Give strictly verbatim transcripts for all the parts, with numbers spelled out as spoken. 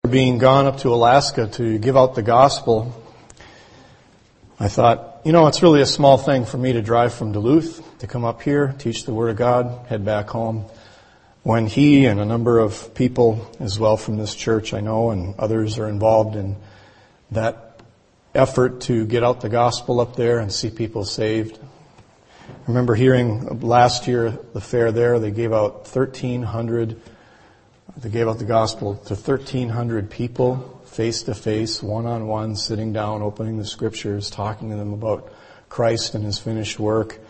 Being gone up to Alaska to give out the gospel, I thought, you know, it's really a small thing for me to drive from Duluth to come up here, teach the Word of God, head back home. When he and a number of people as well from this church I know and others are involved in that effort to get out the gospel up there and see people saved. I remember hearing last year, the fair there, they gave out thirteen hundred They gave out the gospel to thirteen hundred people, face to face, one on one, sitting down, opening the scriptures, talking to them about Christ and His finished work.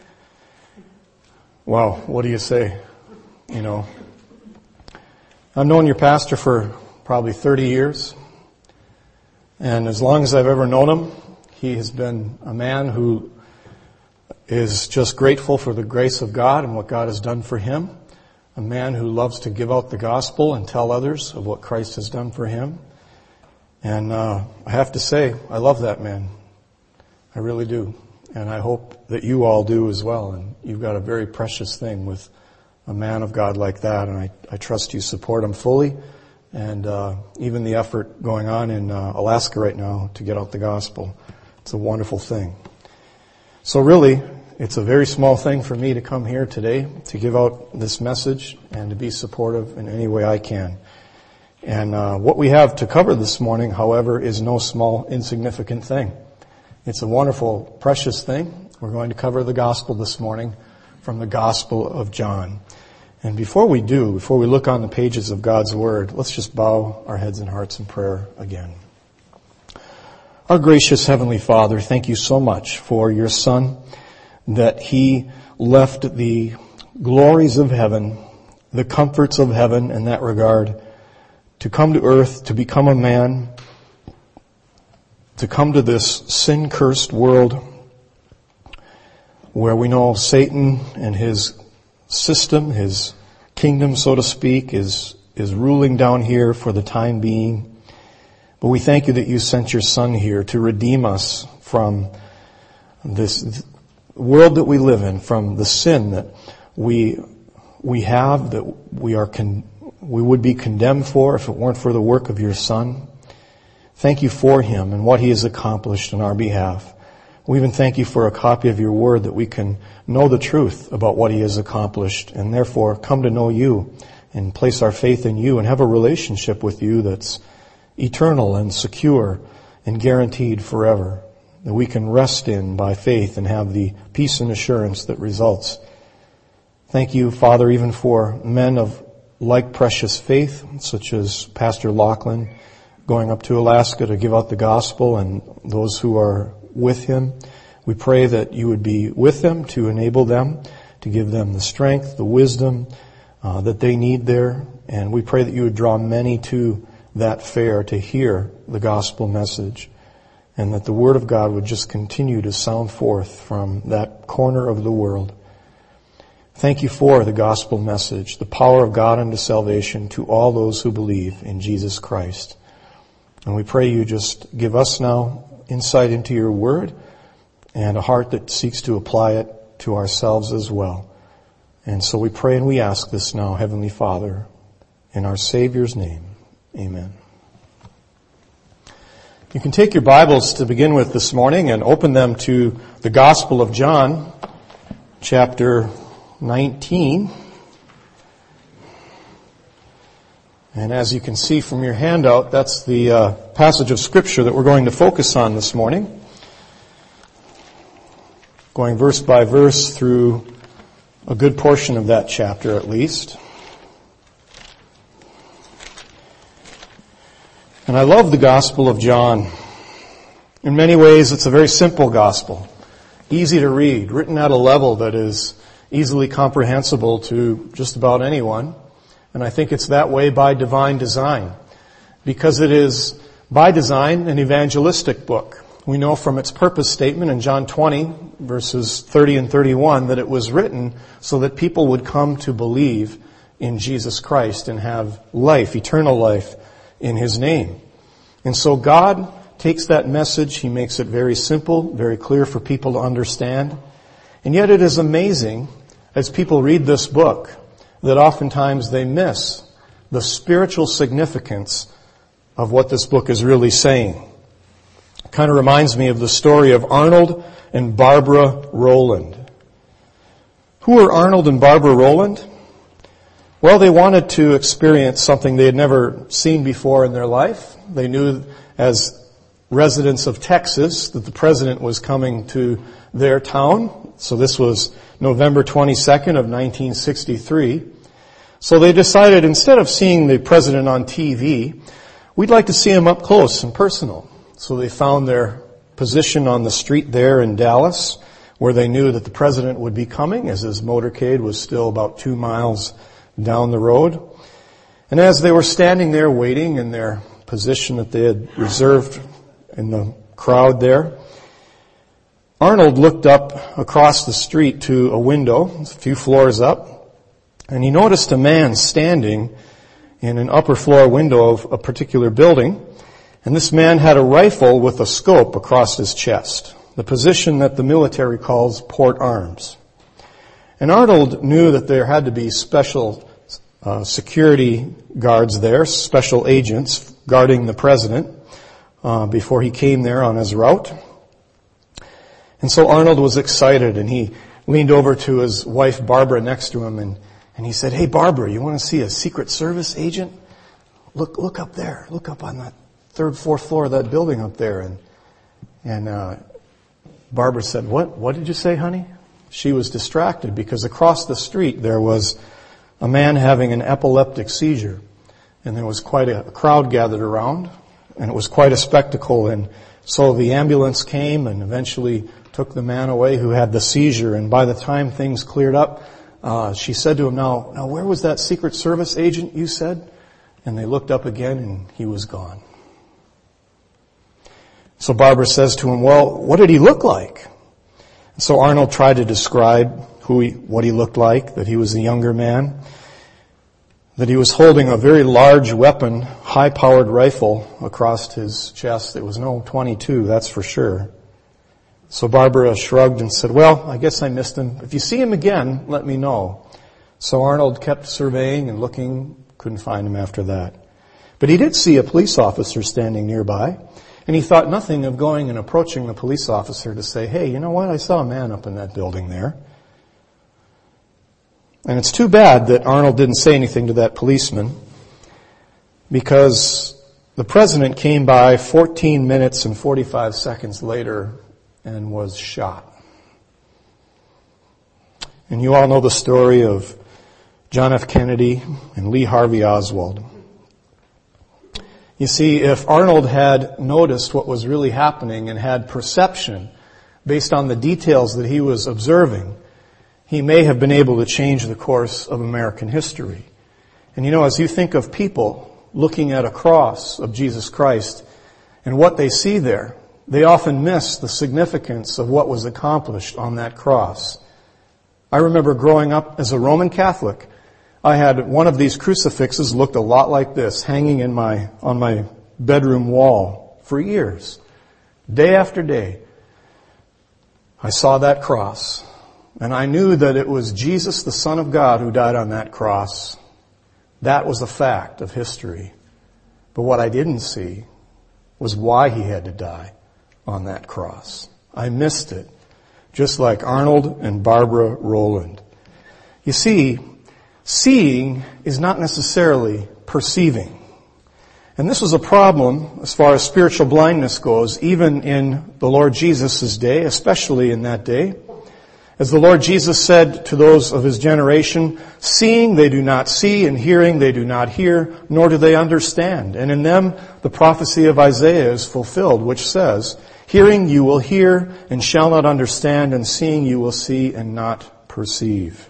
Wow, what do you say? You know, I've known your pastor for probably thirty years. And as long as I've ever known him, he has been a man who is just grateful for the grace of God and what God has done for him. A man who loves to give out the gospel and tell others of what Christ has done for him. And uh, I have to say, I love that man. I really do. And I hope that you all do as well. And you've got a very precious thing with a man of God like that. And I, I trust you support him fully. And uh, even the effort going on in uh, Alaska right now to get out the gospel. It's a wonderful thing. So really, it's a very small thing for me to come here today to give out this message and to be supportive in any way I can. And uh, what we have to cover this morning, however, is no small, insignificant thing. It's a wonderful, precious thing. We're going to cover the gospel this morning from the Gospel of John. And before we do, before we look on the pages of God's Word, let's just bow our heads and hearts in prayer again. Our gracious Heavenly Father, thank you so much for your Son, that He left the glories of heaven, the comforts of heaven in that regard, to come to earth, to become a man, to come to this sin-cursed world where we know Satan and his system, his kingdom, so to speak, is, is ruling down here for the time being. But we thank you that you sent your Son here to redeem us from this world that we live in, from the sin that we we have, that we are con- we would be condemned for if it weren't for the work of your Son. Thank you for Him and what He has accomplished on our behalf. We even thank you for a copy of your Word that we can know the truth about what He has accomplished and therefore come to know you and place our faith in you and have a relationship with you that's eternal and secure and guaranteed forever, that we can rest in by faith and have the peace and assurance that results. Thank you, Father, even for men of like precious faith, such as Pastor Lachlan, going up to Alaska to give out the gospel, and those who are with him. We pray that you would be with them to enable them, to give them the strength, the wisdom uh, that they need there. And we pray that you would draw many to that fair to hear the gospel message, and that the Word of God would just continue to sound forth from that corner of the world. Thank you for the gospel message, the power of God unto salvation to all those who believe in Jesus Christ. And we pray you just give us now insight into your Word and a heart that seeks to apply it to ourselves as well. And so we pray and we ask this now, Heavenly Father, in our Savior's name. Amen. You can take your Bibles to begin with this morning and open them to the Gospel of John, chapter nineteen. And as you can see from your handout, that's the uh, passage of Scripture that we're going to focus on this morning. Going verse by verse through a good portion of that chapter at least. And I love the Gospel of John. In many ways, it's a very simple gospel. Easy to read, written at a level that is easily comprehensible to just about anyone. And I think it's that way by divine design, because it is by design an evangelistic book. We know from its purpose statement in John twenty, verses thirty and thirty-one, that it was written so that people would come to believe in Jesus Christ and have life, eternal life, in His name. And so God takes that message, He makes it very simple, very clear for people to understand. And yet it is amazing, as people read this book, that oftentimes they miss the spiritual significance of what this book is really saying. It kind of reminds me of the story of Arnold and Barbara Rowland. Who were Arnold and Barbara Rowland? Well, they wanted to experience something they had never seen before in their life. They knew as residents of Texas that the president was coming to their town. So this was November twenty-second of nineteen sixty-three. So they decided, instead of seeing the president on T V, we'd like to see him up close and personal. So they found their position on the street there in Dallas, where they knew that the president would be coming, as his motorcade was still about two miles down the road. And as they were standing there waiting in their position that they had reserved in the crowd there, Arnold looked up across the street to a window, a few floors up, and he noticed a man standing in an upper floor window of a particular building. And this man had a rifle with a scope across his chest, the position that the military calls port arms. And Arnold knew that there had to be special uh, security guards there, special agents guarding the president uh, before he came there on his route. And so Arnold was excited, and he leaned over to his wife Barbara next to him, and, and he said, "Hey Barbara, you want to see a Secret Service agent? Look, look up there. Look up on that third, fourth floor of that building up there." And and uh, Barbara said, "What? What did you say, honey?" She was distracted because across the street there was a man having an epileptic seizure, and there was quite a crowd gathered around, and it was quite a spectacle. And so the ambulance came and eventually took the man away who had the seizure. And by the time things cleared up, uh, she said to him, now, now where was that Secret Service agent you said? And they looked up again, and he was gone. So Barbara says to him, well, what did he look like? And so Arnold tried to describe who he, what he looked like, that he was a younger man, that he was holding a very large weapon, high-powered rifle across his chest. It was no twenty-two, that's for sure. So Barbara shrugged and said, well, I guess I missed him. If you see him again, let me know. So Arnold kept surveying and looking, couldn't find him after that. But he did see a police officer standing nearby, and he thought nothing of going and approaching the police officer to say, hey, you know what, I saw a man up in that building there. And it's too bad that Arnold didn't say anything to that policeman, because the president came by fourteen minutes and forty-five seconds later and was shot. And you all know the story of John F. Kennedy and Lee Harvey Oswald. You see, if Arnold had noticed what was really happening and had perception based on the details that he was observing, he may have been able to change the course of American history. And you know, as you think of people looking at a cross of Jesus Christ and what they see there, they often miss the significance of what was accomplished on that cross. I remember growing up as a Roman Catholic, I had one of these crucifixes, looked a lot like this, hanging in my on my bedroom wall for years. Day after day, I saw that cross, and I knew that it was Jesus, the Son of God, who died on that cross. That was a fact of history. But what I didn't see was why he had to die on that cross. I missed it, just like Arnold and Barbara Rowland. You see, seeing is not necessarily perceiving. And this was a problem as far as spiritual blindness goes, even in the Lord Jesus' day, especially in that day. As the Lord Jesus said to those of his generation, seeing they do not see, and hearing they do not hear, nor do they understand. And in them the prophecy of Isaiah is fulfilled, which says, hearing you will hear and shall not understand, and seeing you will see and not perceive.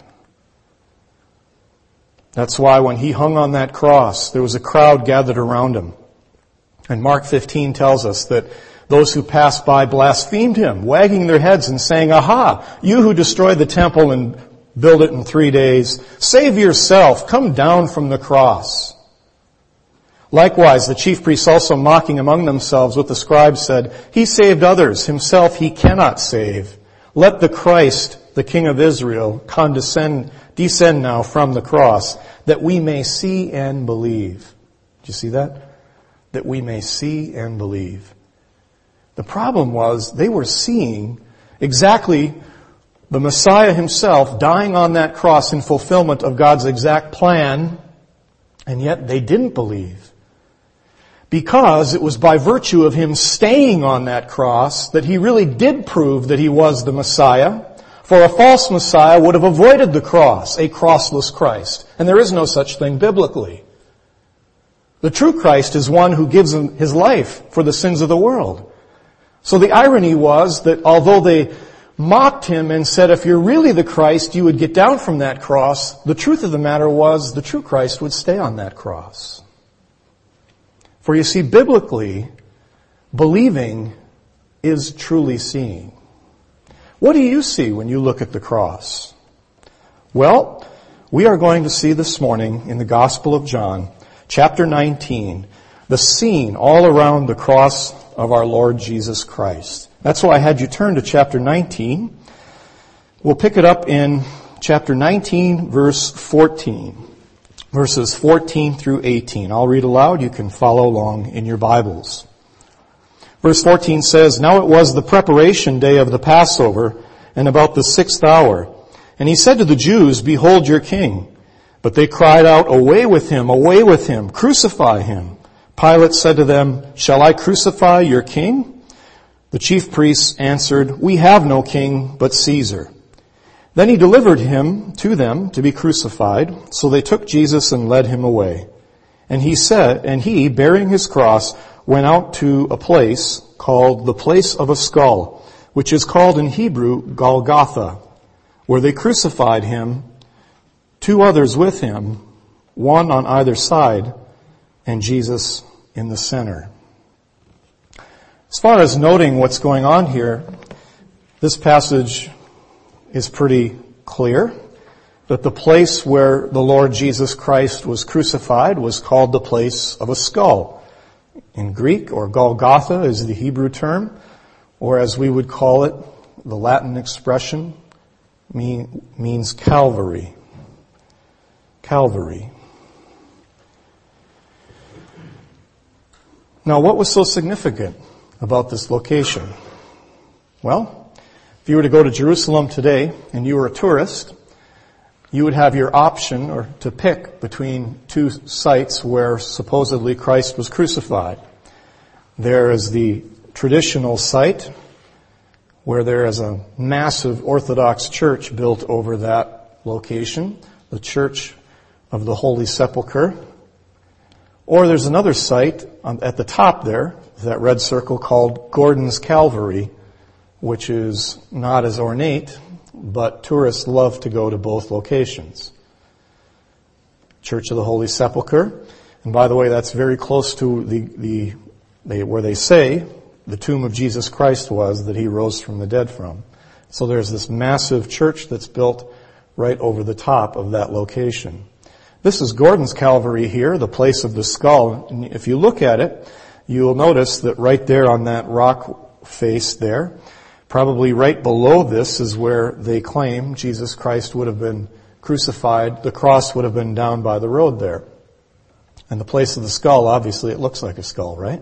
That's why when he hung on that cross, there was a crowd gathered around him. And Mark fifteen tells us that those who passed by blasphemed him, wagging their heads and saying, aha, you who destroyed the temple and build it in three days, save yourself, come down from the cross. Likewise, the chief priests also mocking among themselves with the scribes said, he saved others, himself he cannot save. Let the Christ, the King of Israel, condescend, descend now from the cross, that we may see and believe. Did you see that? that we may see and believe. The problem was they were seeing exactly the Messiah himself dying on that cross in fulfillment of God's exact plan, and yet they didn't believe. Because it was by virtue of him staying on that cross that he really did prove that he was the Messiah. For a false Messiah would have avoided the cross, a crossless Christ. And there is no such thing biblically. The true Christ is one who gives his life for the sins of the world. So the irony was that although they mocked him and said, if you're really the Christ, you would get down from that cross, the truth of the matter was the true Christ would stay on that cross. For you see, biblically, believing is truly seeing. What do you see when you look at the cross? Well, we are going to see this morning in the Gospel of John, chapter nineteen, the scene all around the cross of our Lord Jesus Christ. That's why I had you turn to chapter nineteen. We'll pick it up in chapter nineteen, verse fourteen. Verses fourteen through eighteen. I'll read aloud. You can follow along in your Bibles. Verse fourteen says, Now it was the preparation day of the Passover, and about the sixth hour. And he said to the Jews, Behold your king. But they cried out, Away with him, away with him, crucify him. Pilate said to them, Shall I crucify your king? The chief priests answered, We have no king but Caesar. Then he delivered him to them to be crucified. So they took Jesus and led him away. And he said, and he, bearing his cross, went out to a place called the place of a skull, which is called in Hebrew Golgotha, where they crucified him, two others with him, one on either side, and Jesus in the center. As far as noting what's going on here, this passage is pretty clear that the place where the Lord Jesus Christ was crucified was called the place of a skull. In Greek, or Golgotha is the Hebrew term, or as we would call it, the Latin expression mean, means Calvary. Calvary. Now, what was so significant about this location? Well, if you were to go to Jerusalem today and you were a tourist, you would have your option or to pick between two sites where supposedly Christ was crucified. There is the traditional site where there is a massive Orthodox church built over that location, the Church of the Holy Sepulchre. Or there's another site at the top there, that red circle called Gordon's Calvary, which is not as ornate, but tourists love to go to both locations. Church of the Holy Sepulchre. And by the way, that's very close to the, the, they, where they say the tomb of Jesus Christ was that he rose from the dead from. So there's this massive church that's built right over the top of that location. This is Gordon's Calvary here, the place of the skull. And if you look at it, you'll notice that right there on that rock face there, probably right below this is where they claim Jesus Christ would have been crucified. The cross would have been down by the road there. And the place of the skull, obviously it looks like a skull, right?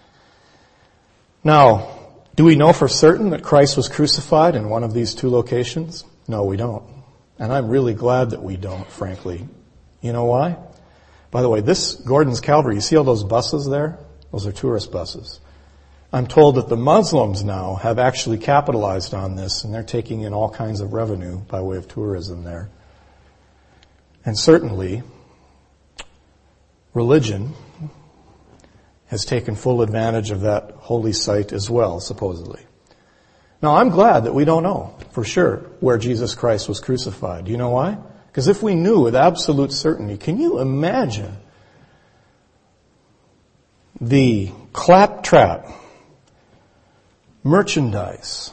Now, do we know for certain that Christ was crucified in one of these two locations? No, we don't. And I'm really glad that we don't, frankly. You know why? By the way, this Gordon's Calvary, you see all those buses there? Those are tourist buses. I'm told that the Muslims now have actually capitalized on this, and they're taking in all kinds of revenue by way of tourism there. And certainly, religion has taken full advantage of that holy site as well, supposedly. Now, I'm glad that we don't know for sure where Jesus Christ was crucified. Do you know why? Because if we knew with absolute certainty, can you imagine the claptrap merchandise,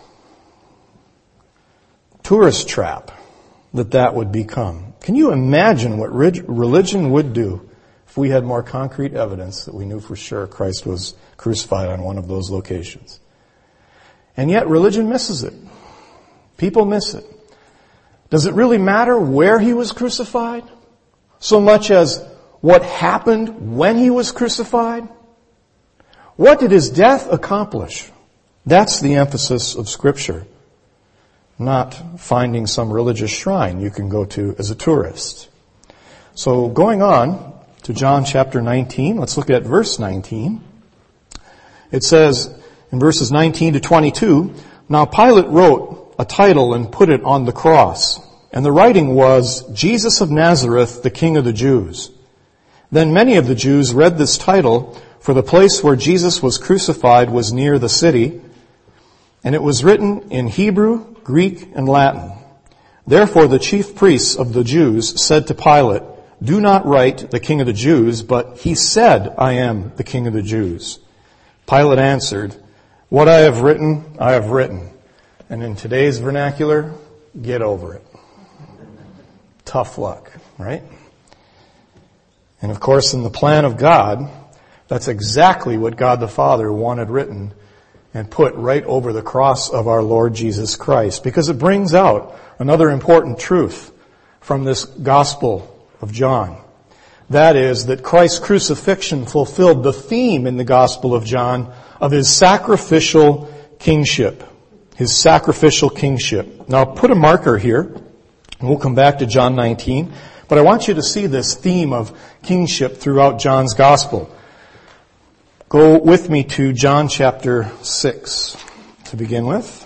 tourist trap that that would become? Can you imagine what religion would do if we had more concrete evidence that we knew for sure Christ was crucified on one of those locations? And yet religion misses it. People miss it. Does it really matter where he was crucified? So much as what happened when he was crucified? What did his death accomplish? That's the emphasis of Scripture, not finding some religious shrine you can go to as a tourist. So going on to John chapter nineteen, let's look at verse nineteen. It says in verses nineteen to twenty-two, "Now Pilate wrote a title and put it on the cross, and the writing was, Jesus of Nazareth, the King of the Jews. Then many of the Jews read this title, for the place where Jesus was crucified was near the city, and it was written in Hebrew, Greek, and Latin. Therefore the chief priests of the Jews said to Pilate, 'Do not write the King of the Jews, but he said, I am the King of the Jews.' Pilate answered, 'What I have written, I have written.' And in today's vernacular, get over it. Tough luck, right? And of course, in the plan of God, that's exactly what God the Father wanted written and put right over the cross of our Lord Jesus Christ, because it brings out another important truth from this Gospel of John. That is that Christ's crucifixion fulfilled the theme in the Gospel of John of his sacrificial kingship. His sacrificial kingship. Now, I'll put a marker here, and we'll come back to John nineteen, but I want you to see this theme of kingship throughout John's Gospel. Go with me to John chapter six to begin with.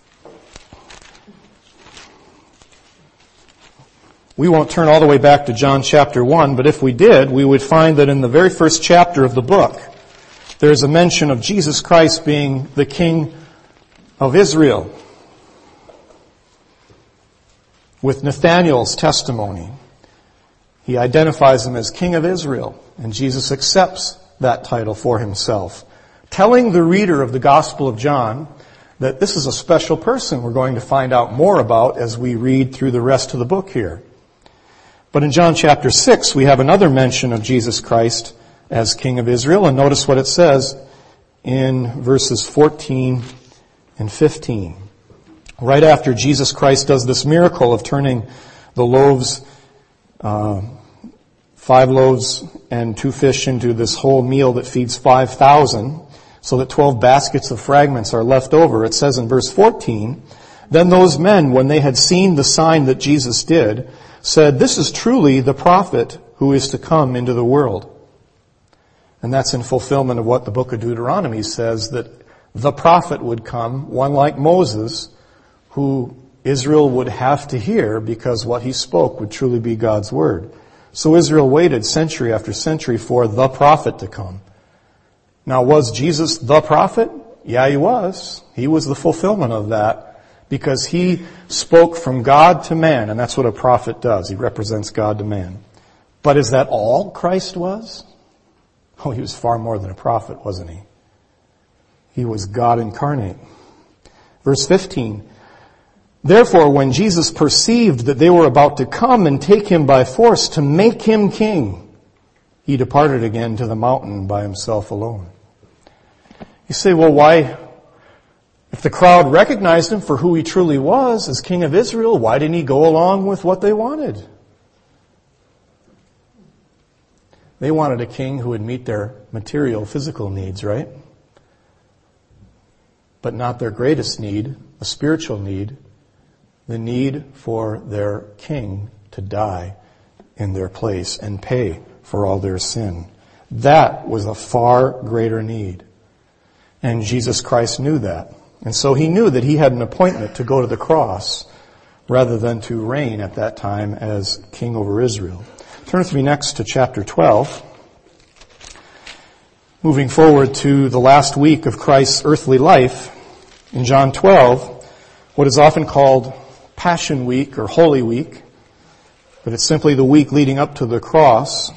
We won't turn all the way back to John chapter one, but if we did, we would find that in the very first chapter of the book, there's a mention of Jesus Christ being the King of Israel. With Nathanael's testimony, he identifies him as King of Israel, and Jesus accepts that title for himself, telling the reader of the Gospel of John that this is a special person we're going to find out more about as we read through the rest of the book here. But in John chapter six, we have another mention of Jesus Christ as King of Israel, and notice what it says in verses fourteen and fifteen. Right after Jesus Christ does this miracle of turning the loaves, uh, five loaves and two fish into this whole meal that feeds five thousand, so that twelve baskets of fragments are left over, it says in verse fourteen, "Then those men, when they had seen the sign that Jesus did, said, 'This is truly the prophet who is to come into the world.'" And that's in fulfillment of what the book of Deuteronomy says, that the prophet would come, one like Moses, who Israel would have to hear because what he spoke would truly be God's word. So Israel waited century after century for the prophet to come. Now, was Jesus the prophet? Yeah, he was. He was the fulfillment of that because he spoke from God to man, and that's what a prophet does. He represents God to man. But is that all Christ was? Oh, he was far more than a prophet, wasn't he? He was God incarnate. Verse fifteen, "Therefore, when Jesus perceived that they were about to come and take him by force to make him king, he departed again to the mountain by himself alone." You say, well, why, if the crowd recognized him for who he truly was as King of Israel, why didn't he go along with what they wanted? They wanted a king who would meet their material, physical needs, right? But not their greatest need, a spiritual need, the need for their king to die in their place and pay for all their sin. That was a far greater need. And Jesus Christ knew that. And so he knew that he had an appointment to go to the cross rather than to reign at that time as king over Israel. Turn with me next to chapter twelve. Moving forward to the last week of Christ's earthly life, in John twelve, what is often called Passion Week or Holy Week, but it's simply the week leading up to the cross.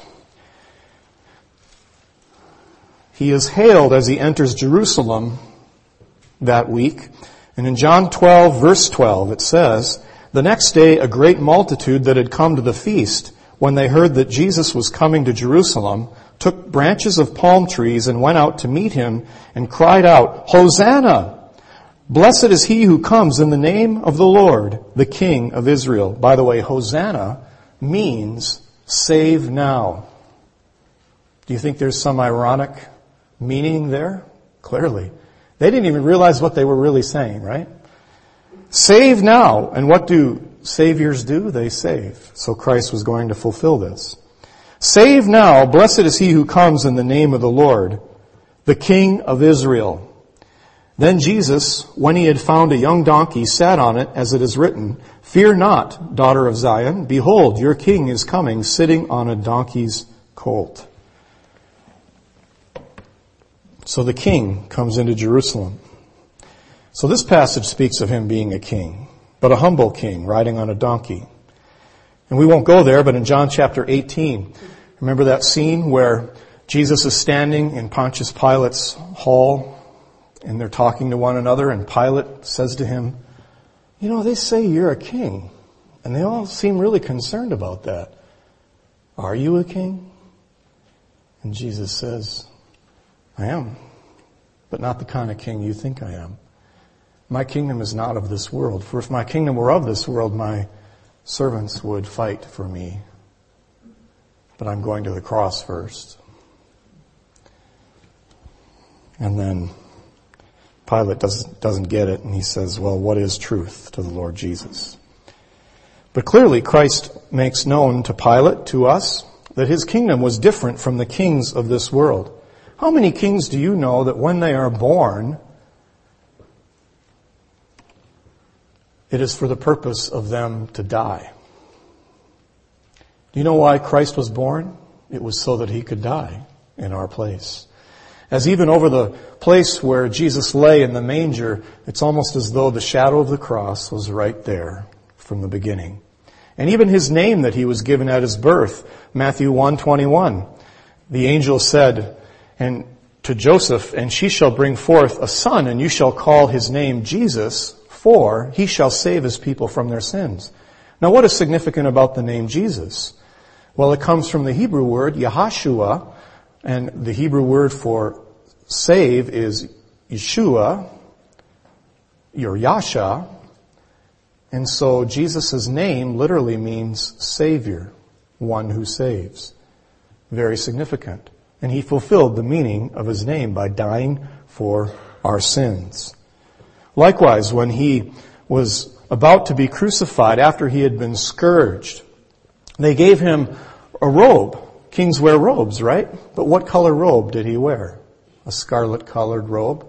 He is hailed as he enters Jerusalem that week. And in John twelve, verse twelve, it says, "The next day a great multitude that had come to the feast, when they heard that Jesus was coming to Jerusalem, took branches of palm trees and went out to meet him and cried out, 'Hosanna! Blessed is he who comes in the name of the Lord, the King of Israel.'" By the way, Hosanna means save now. Do you think there's some ironic meaning there? Clearly. They didn't even realize what they were really saying, right? Save now. And what do saviors do? They save. So Christ was going to fulfill this. Save now. Blessed is he who comes in the name of the Lord, the King of Israel. Then Jesus, when he had found a young donkey, sat on it, as it is written, Fear not, daughter of Zion. Behold, your king is coming, sitting on a donkey's colt. So the king comes into Jerusalem. So this passage speaks of him being a king, but a humble king riding on a donkey. And we won't go there, but in John chapter eighteen, remember that scene where Jesus is standing in Pontius Pilate's hall and they're talking to one another, and Pilate says to him, you know, they say you're a king. And they all seem really concerned about that. Are you a king? And Jesus says, I am, but not the kind of king you think I am. My kingdom is not of this world. For if my kingdom were of this world, my servants would fight for me. But I'm going to the cross first. And then Pilate doesn't, doesn't get it, and he says, well, what is truth to the Lord Jesus? But clearly Christ makes known to Pilate, to us, that his kingdom was different from the kings of this world. How many kings do you know that when they are born, it is for the purpose of them to die? Do you know why Christ was born? It was so that he could die in our place. As even over the place where Jesus lay in the manger, it's almost as though the shadow of the cross was right there from the beginning. And even his name that he was given at his birth, Matthew one twenty-one, the angel said, and to Joseph, and she shall bring forth a son, and you shall call his name Jesus, for he shall save his people from their sins. Now what is significant about the name Jesus? Well, it comes from the Hebrew word Yahashua, and the Hebrew word for save is Yeshua, or Yasha. And so Jesus' name literally means Savior, one who saves. Very significant. And he fulfilled the meaning of his name by dying for our sins. Likewise, when he was about to be crucified, after he had been scourged, they gave him a robe. Kings wear robes, right? But what color robe did he wear? A scarlet colored robe.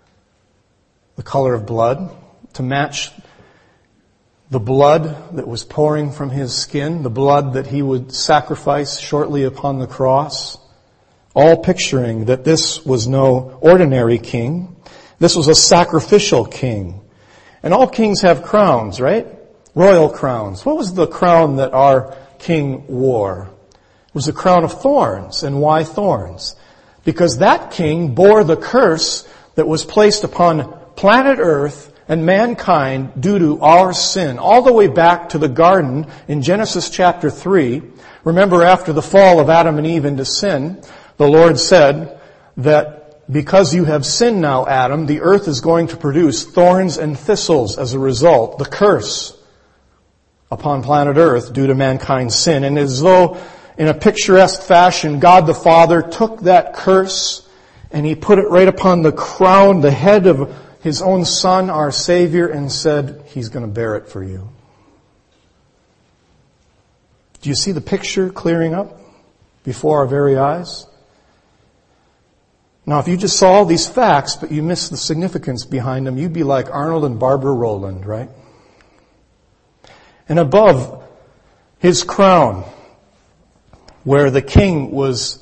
The color of blood, to match the blood that was pouring from his skin, the blood that he would sacrifice shortly upon the cross. All picturing that this was no ordinary king. This was a sacrificial king. And all kings have crowns, right? Royal crowns. What was the crown that our king wore? It was a crown of thorns. And why thorns? Because that king bore the curse that was placed upon planet Earth and mankind due to our sin, all the way back to the garden in Genesis chapter three. Remember, after the fall of Adam and Eve into sin, the Lord said that because you have sinned now, Adam, the earth is going to produce thorns and thistles as a result, the curse upon planet Earth due to mankind's sin. And as though in a picturesque fashion, God the Father took that curse and he put it right upon the crown, the head of his own Son, our Savior, and said, he's going to bear it for you. Do you see the picture clearing up before our very eyes? Now, if you just saw all these facts, but you missed the significance behind them, you'd be like Arnold and Barbara Rowland, right? And above his crown, where the king was,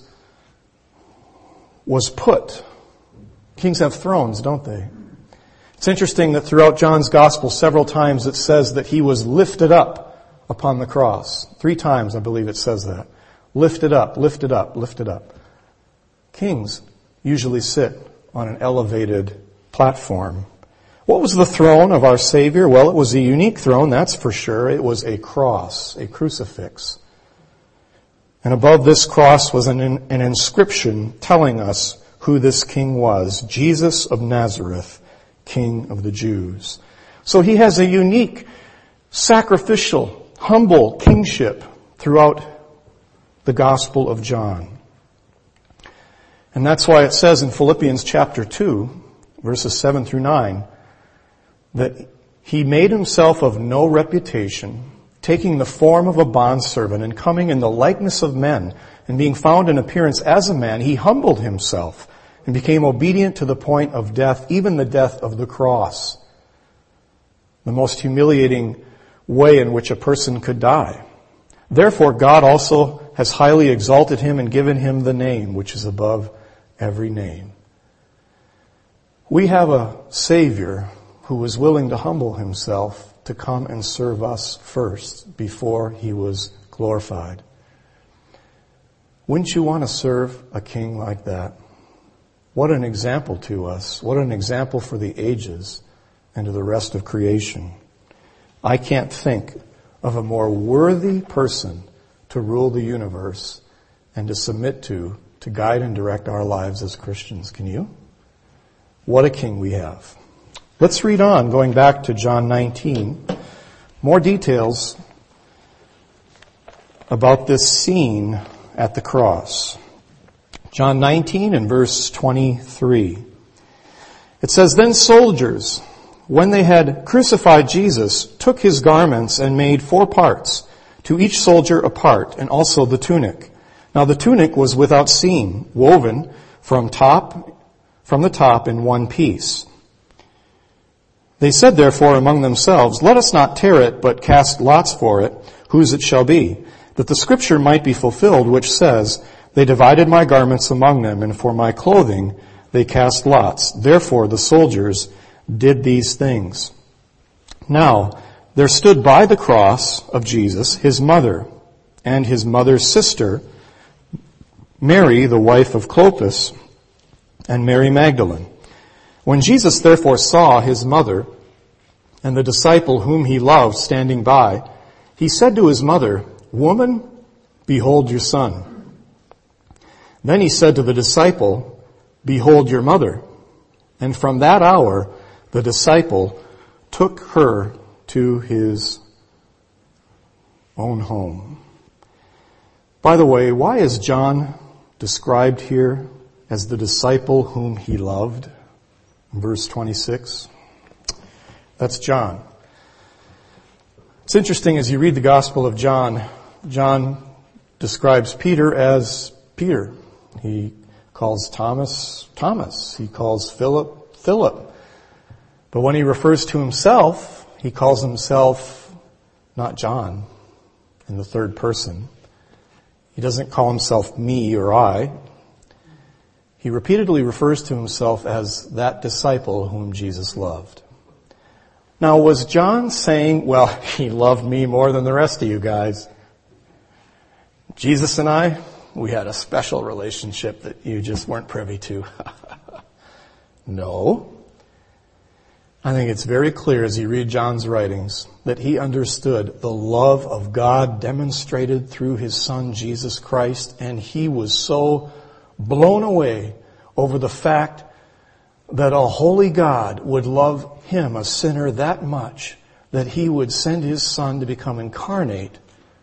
was put. Kings have thrones, don't they? It's interesting that throughout John's Gospel, several times it says that he was lifted up upon the cross. Three times, I believe it says that. Lifted up, lifted up, lifted up. Kings usually sit on an elevated platform. What was the throne of our Savior? Well, it was a unique throne, that's for sure. It was a cross, a crucifix. And above this cross was an, an inscription telling us who this king was. Jesus of Nazareth, King of the Jews. So he has a unique, sacrificial, humble kingship throughout the Gospel of John. And that's why it says in Philippians chapter two, verses seven through nine, that he made himself of no reputation, taking the form of a bondservant and coming in the likeness of men, and being found in appearance as a man, he humbled himself and became obedient to the point of death, even the death of the cross. The most humiliating way in which a person could die. Therefore, God also has highly exalted him and given him the name which is above every name. We have a Savior who was willing to humble himself to come and serve us first before he was glorified. Wouldn't you want to serve a king like that? What an example to us. What an example for the ages and to the rest of creation. I can't think of a more worthy person to rule the universe and to submit to, to guide and direct our lives as Christians. Can you? What a king we have. Let's read on, going back to John nineteen. More details about this scene at the cross. John nineteen and verse twenty-three. It says, "Then soldiers, when they had crucified Jesus, took his garments and made four parts, to each soldier a part, and also the tunic. Now the tunic was without seam, woven from top, from the top in one piece. They said therefore among themselves, 'Let us not tear it, but cast lots for it, whose it shall be, that the scripture might be fulfilled, which says, They divided my garments among them, and for my clothing they cast lots. Therefore the soldiers did these things. Now there stood by the cross of Jesus his mother and his mother's sister, Mary, the wife of Clopas, and Mary Magdalene. When Jesus therefore saw his mother and the disciple whom he loved standing by, he said to his mother, 'Woman, behold your son.' Then he said to the disciple, 'Behold your mother.' And from that hour the disciple took her to his own home." By the way, why is John described here as the disciple whom he loved? In verse twenty-six. That's John. It's interesting as you read the Gospel of John, John describes Peter as Peter. He calls Thomas, Thomas. He calls Philip, Philip. But when he refers to himself, he calls himself not John in the third person. He doesn't call himself me or I. He repeatedly refers to himself as that disciple whom Jesus loved. Now, was John saying, well, he loved me more than the rest of you guys? Jesus and I, we had a special relationship that you just weren't privy to. No. I think it's very clear as you read John's writings that he understood the love of God demonstrated through his Son, Jesus Christ, and he was so blown away over the fact that a holy God would love him, a sinner, that much that he would send his Son to become incarnate,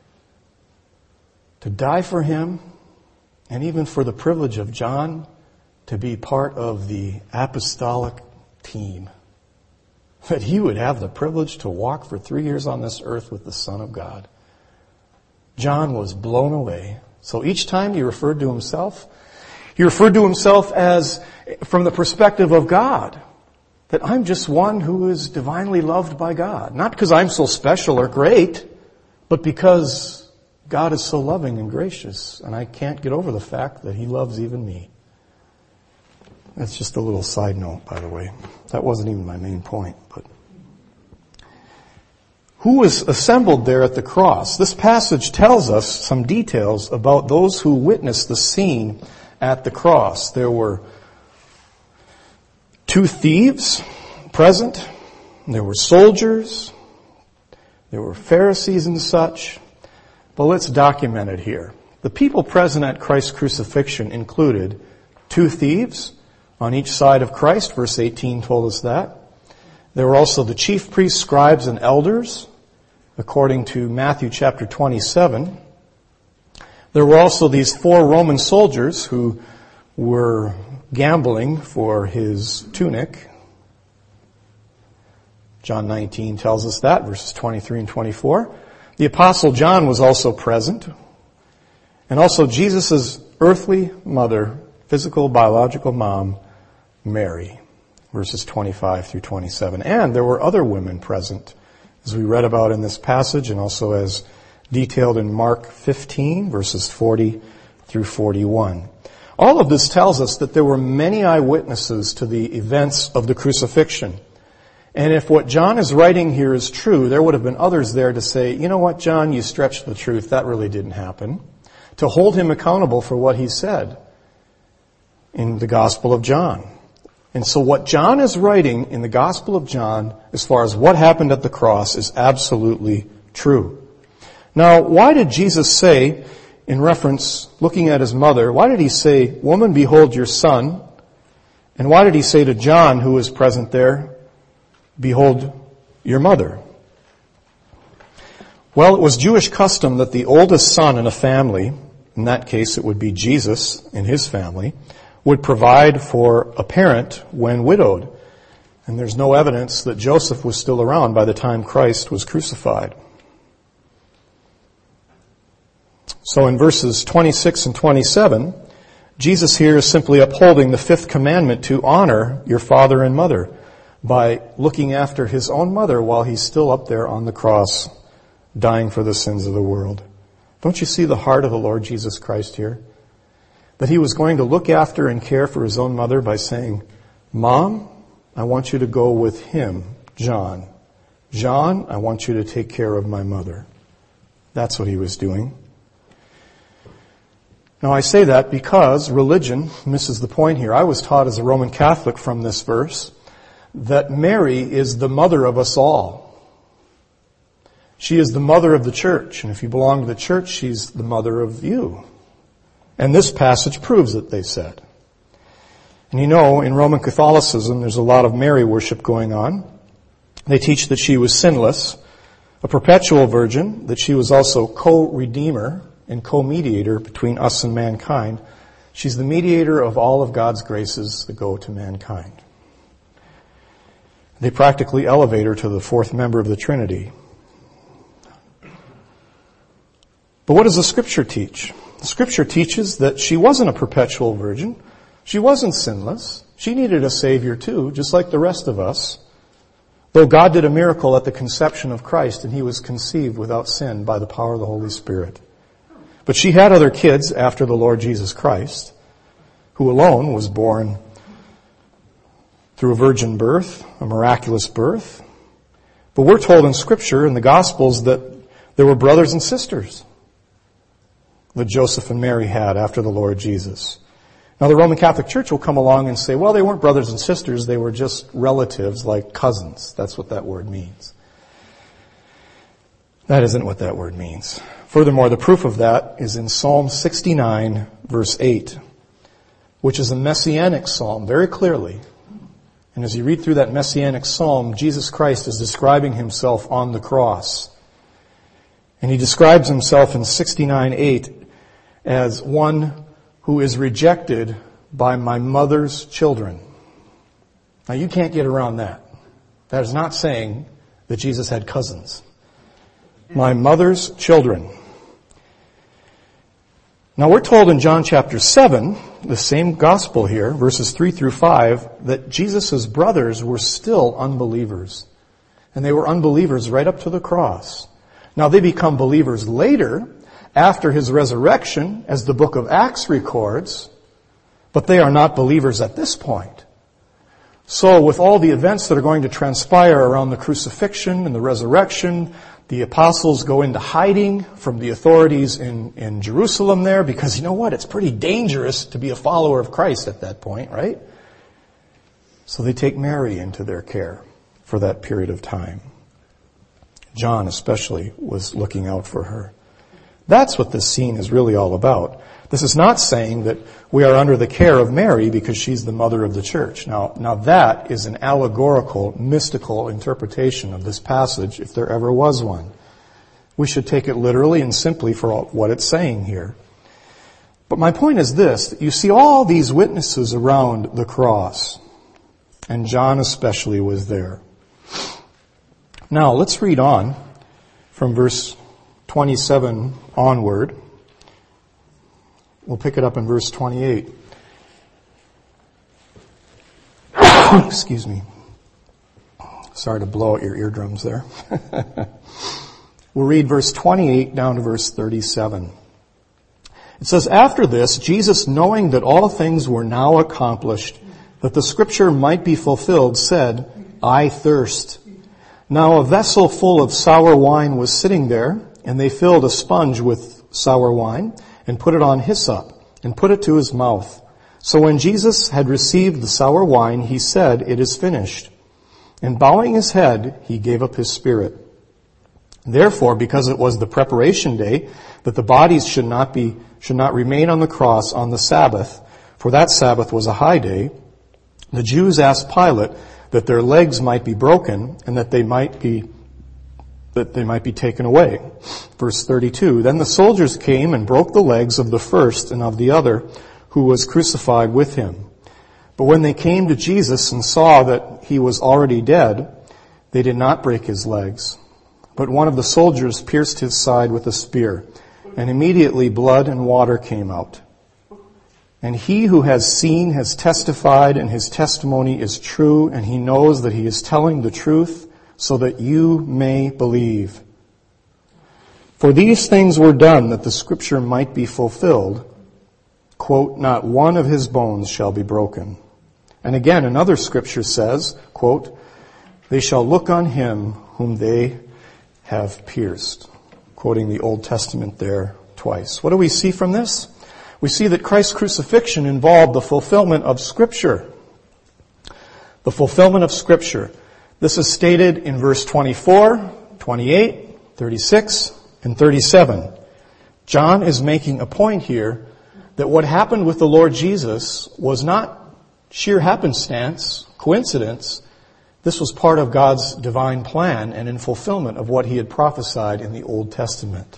to die for him, and even for the privilege of John to be part of the apostolic team. That he would have the privilege to walk for three years on this earth with the Son of God. John was blown away. So each time he referred to himself, he referred to himself as from the perspective of God. That I'm just one who is divinely loved by God. Not because I'm so special or great, but because God is so loving and gracious. And I can't get over the fact that he loves even me. That's just a little side note, by the way. That wasn't even my main point. But who was assembled there at the cross? This passage tells us some details about those who witnessed the scene at the cross. There were two thieves present. There were soldiers. There were Pharisees and such. But let's document it here. The people present at Christ's crucifixion included two thieves on each side of Christ. Verse eighteen told us that. There were also the chief priests, scribes, and elders, according to Matthew chapter twenty-seven. There were also these four Roman soldiers who were gambling for his tunic. John nineteen tells us that, verses twenty-three and twenty-four. The Apostle John was also present. And also Jesus' earthly mother, physical, biological mom, Mary, verses twenty-five through twenty-seven. And there were other women present, as we read about in this passage, and also as detailed in Mark fifteen, verses forty through forty-one. All of this tells us that there were many eyewitnesses to the events of the crucifixion. And if what John is writing here is true, there would have been others there to say, you know what, John, you stretched the truth. That really didn't happen. To hold him accountable for what he said in the Gospel of John. And so what John is writing in the Gospel of John, as far as what happened at the cross, is absolutely true. Now, why did Jesus say, in reference, looking at his mother, why did he say, woman, behold your son? And why did he say to John, who was present there, behold your mother? Well, it was Jewish custom that the oldest son in a family, in that case it would be Jesus and his family, would provide for a parent when widowed. And there's no evidence that Joseph was still around by the time Christ was crucified. So in verses twenty-six and twenty-seven, Jesus here is simply upholding the fifth commandment to honor your father and mother by looking after his own mother while he's still up there on the cross, dying for the sins of the world. Don't you see the heart of the Lord Jesus Christ here? That he was going to look after and care for his own mother by saying, Mom, I want you to go with him, John. John, I want you to take care of my mother. That's what he was doing. Now I say that because religion misses the point here. I was taught as a Roman Catholic from this verse that Mary is the mother of us all. She is the mother of the church. And if you belong to the church, she's the mother of you. And this passage proves it, they said. And you know, in Roman Catholicism, there's a lot of Mary worship going on. They teach that she was sinless, a perpetual virgin, that she was also co-redeemer and co-mediator between us and mankind. She's the mediator of all of God's graces that go to mankind. They practically elevate her to the fourth member of the Trinity. But what does the Scripture teach? The Scripture teaches that she wasn't a perpetual virgin. She wasn't sinless. She needed a Savior too, just like the rest of us. Though God did a miracle at the conception of Christ, and he was conceived without sin by the power of the Holy Spirit. But she had other kids after the Lord Jesus Christ, who alone was born through a virgin birth, a miraculous birth. But we're told in Scripture, in the Gospels, that there were brothers and sisters that Joseph and Mary had after the Lord Jesus. Now the Roman Catholic Church will come along and say, well, they weren't brothers and sisters, they were just relatives, like cousins. That's what that word means. That isn't what that word means. Furthermore, the proof of that is in Psalm sixty-nine, verse eight, which is a messianic psalm, very clearly. And as you read through that messianic psalm, Jesus Christ is describing himself on the cross. And he describes himself in sixty-nine eight as one who is rejected by my mother's children. Now you can't get around that. That is not saying that Jesus had cousins. My mother's children. Now we're told in John chapter seven, the same gospel here, verses three through five, that Jesus' brothers were still unbelievers. And they were unbelievers right up to the cross. Now they become believers later, after his resurrection, as the book of Acts records, but they are not believers at this point. So with all the events that are going to transpire around the crucifixion and the resurrection, the apostles go into hiding from the authorities in, in Jerusalem there, because you know what? It's pretty dangerous to be a follower of Christ at that point, right? So they take Mary into their care for that period of time. John especially was looking out for her. That's what this scene is really all about. This is not saying that we are under the care of Mary because she's the mother of the church. Now, now that is an allegorical, mystical interpretation of this passage, if there ever was one. We should take it literally and simply for what it's saying here. But my point is this, that you see all these witnesses around the cross, and John especially was there. Now, let's read on from verse twenty-seven onward. We'll pick it up in verse twenty-eight. Excuse me. Sorry to blow out your eardrums there. We'll read verse twenty-eight down to verse thirty-seven. It says, "After this, Jesus, knowing that all things were now accomplished, that the scripture might be fulfilled, said, 'I thirst.' Now a vessel full of sour wine was sitting there, and they filled a sponge with sour wine, and put it on hyssop, and put it to his mouth. So when Jesus had received the sour wine, he said, 'It is finished.' And bowing his head, he gave up his spirit. Therefore, because it was the preparation day, that the bodies should not be, should not remain on the cross on the Sabbath, for that Sabbath was a high day, the Jews asked Pilate that their legs might be broken and that they might be, that they might be taken away." Verse thirty-two, "Then the soldiers came and broke the legs of the first and of the other who was crucified with him. But when they came to Jesus and saw that he was already dead, they did not break his legs. But one of the soldiers pierced his side with a spear, and immediately blood and water came out. And he who has seen has testified, and his testimony is true, and he knows that he is telling the truth, so that you may believe. For these things were done that the scripture might be fulfilled, quote, 'Not one of his bones shall be broken.' And again, another scripture says, quote, 'They shall look on him whom they have pierced,'" quoting the Old Testament there twice. What do we see from this? We see that Christ's crucifixion involved the fulfillment of Scripture. The fulfillment of Scripture. This is stated in verse twenty-four, twenty-eight, thirty-six, and thirty-seven. John is making a point here that what happened with the Lord Jesus was not sheer happenstance, coincidence. This was part of God's divine plan and in fulfillment of what he had prophesied in the Old Testament.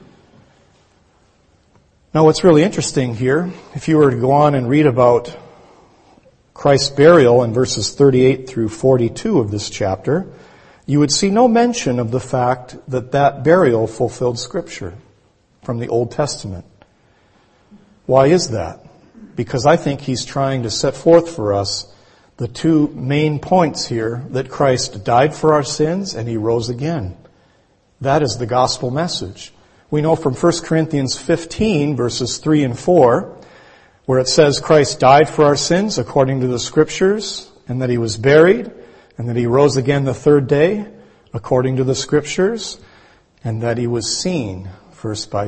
Now, what's really interesting here, if you were to go on and read about Christ's burial in verses thirty-eight through forty-two of this chapter, you would see no mention of the fact that that burial fulfilled Scripture from the Old Testament. Why is that? Because I think he's trying to set forth for us the two main points here, that Christ died for our sins and he rose again. That is the gospel message. We know from First Corinthians fifteen, verses three and four, where it says Christ died for our sins according to the Scriptures, and that he was buried, and that he rose again the third day according to the Scriptures, and that he was seen first by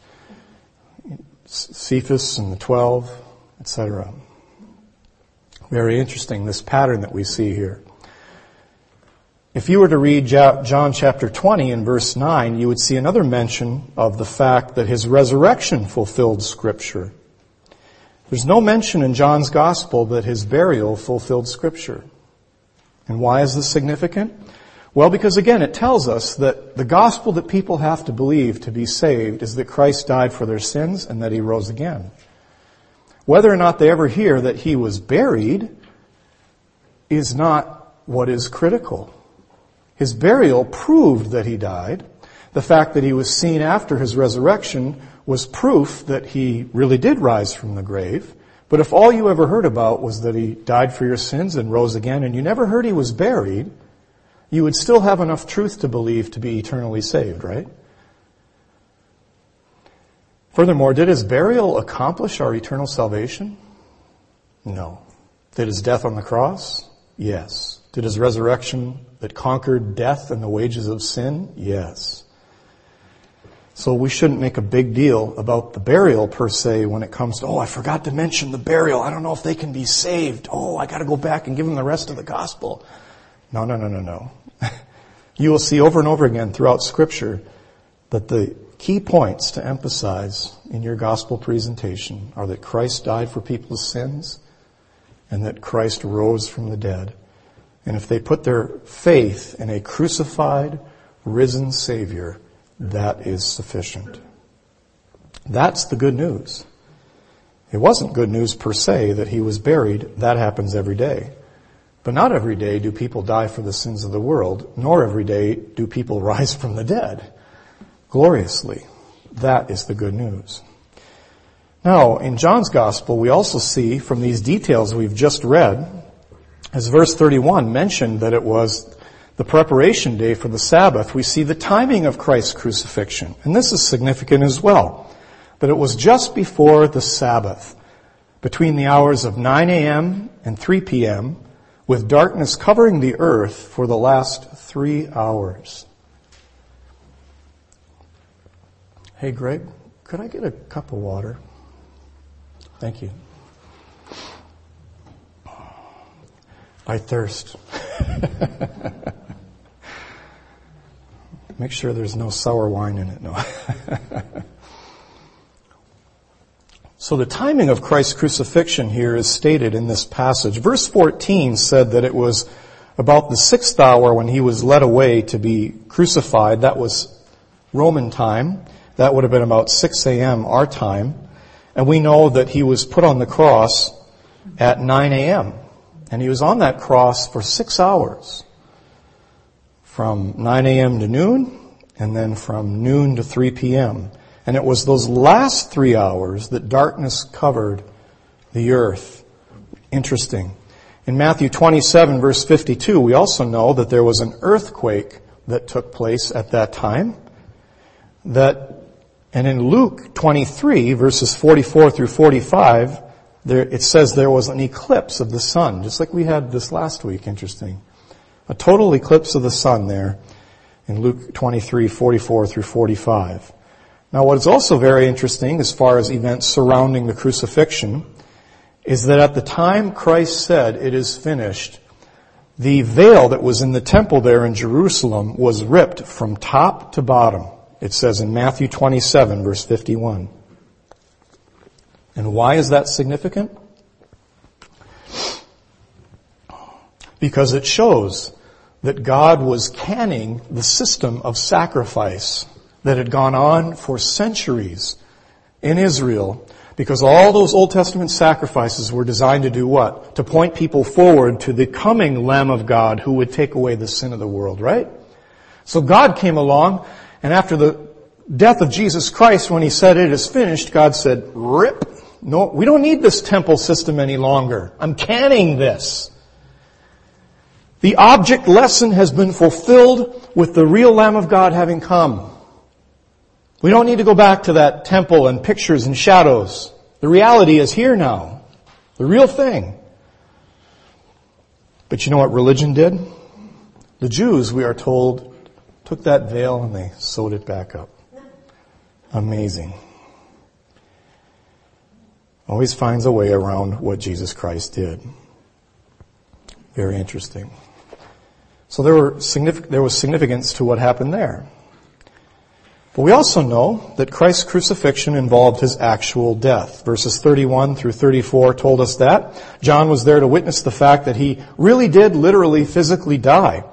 Cephas and the twelve, et cetera. Very interesting, this pattern that we see here. If you were to read John chapter twenty and verse nine, you would see another mention of the fact that his resurrection fulfilled Scripture. There's no mention in John's gospel that his burial fulfilled Scripture. And why is this significant? Well, because again, it tells us that the gospel that people have to believe to be saved is that Christ died for their sins and that he rose again. Whether or not they ever hear that he was buried is not what is critical. His burial proved that he died. The fact that he was seen after his resurrection was proof that he really did rise from the grave. But if all you ever heard about was that he died for your sins and rose again, and you never heard he was buried, you would still have enough truth to believe to be eternally saved, right? Furthermore, did his burial accomplish our eternal salvation? No. Did his death on the cross? Yes. Did his resurrection that conquered death and the wages of sin? Yes. So we shouldn't make a big deal about the burial per se when it comes to, oh, I forgot to mention the burial. I don't know if they can be saved. Oh, I got to go back and give them the rest of the gospel. No, no, no, no, no. You will see over and over again throughout Scripture that the key points to emphasize in your gospel presentation are that Christ died for people's sins and that Christ rose from the dead. And if they put their faith in a crucified, risen Savior, that is sufficient. That's the good news. It wasn't good news per se that he was buried. That happens every day. But not every day do people die for the sins of the world, nor every day do people rise from the dead gloriously. That is the good news. Now, in John's Gospel, we also see from these details we've just read, as verse thirty-one mentioned that it was the preparation day for the Sabbath, we see the timing of Christ's crucifixion. And this is significant as well, that it was just before the Sabbath, between the hours of nine a.m. and three p.m., with darkness covering the earth for the last three hours. Hey, Greg, could I get a cup of water? Thank you. I thirst. Make sure there's no sour wine in it. No. So the timing of Christ's crucifixion here is stated in this passage. Verse fourteen said that it was about the sixth hour when he was led away to be crucified. That was Roman time. That would have been about six a.m. our time. And we know that he was put on the cross at nine a.m. And he was on that cross for six hours. From nine a.m. to noon, and then from noon to three p.m. And it was those last three hours that darkness covered the earth. Interesting. In Matthew twenty-seven, verse fifty-two, we also know that there was an earthquake that took place at that time. That, and in Luke twenty-three, verses forty-four through forty-five, there, it says there was an eclipse of the sun, just like we had this last week. Interesting. A total eclipse of the sun there in Luke twenty-three, forty-four through forty-five. Now, what is also very interesting as far as events surrounding the crucifixion is that at the time Christ said, "It is finished," the veil that was in the temple there in Jerusalem was ripped from top to bottom. It says in Matthew twenty-seven, verse fifty-one. And why is that significant? Because it shows that God was canning the system of sacrifice that had gone on for centuries in Israel, because all those Old Testament sacrifices were designed to do what? To point people forward to the coming Lamb of God who would take away the sin of the world, right? So God came along, and after the death of Jesus Christ, when he said it is finished, God said, rip. No, we don't need this temple system any longer. I'm canning this. The object lesson has been fulfilled with the real Lamb of God having come. We don't need to go back to that temple and pictures and shadows. The reality is here now. The real thing. But you know what religion did? The Jews, we are told, took that veil and they sewed it back up. Amazing. Always finds a way around what Jesus Christ did. Very interesting. So there were significant, there was significance to what happened there. But we also know that Christ's crucifixion involved his actual death. Verses thirty-one through thirty-four told us that. John was there to witness the fact that he really did literally, physically die.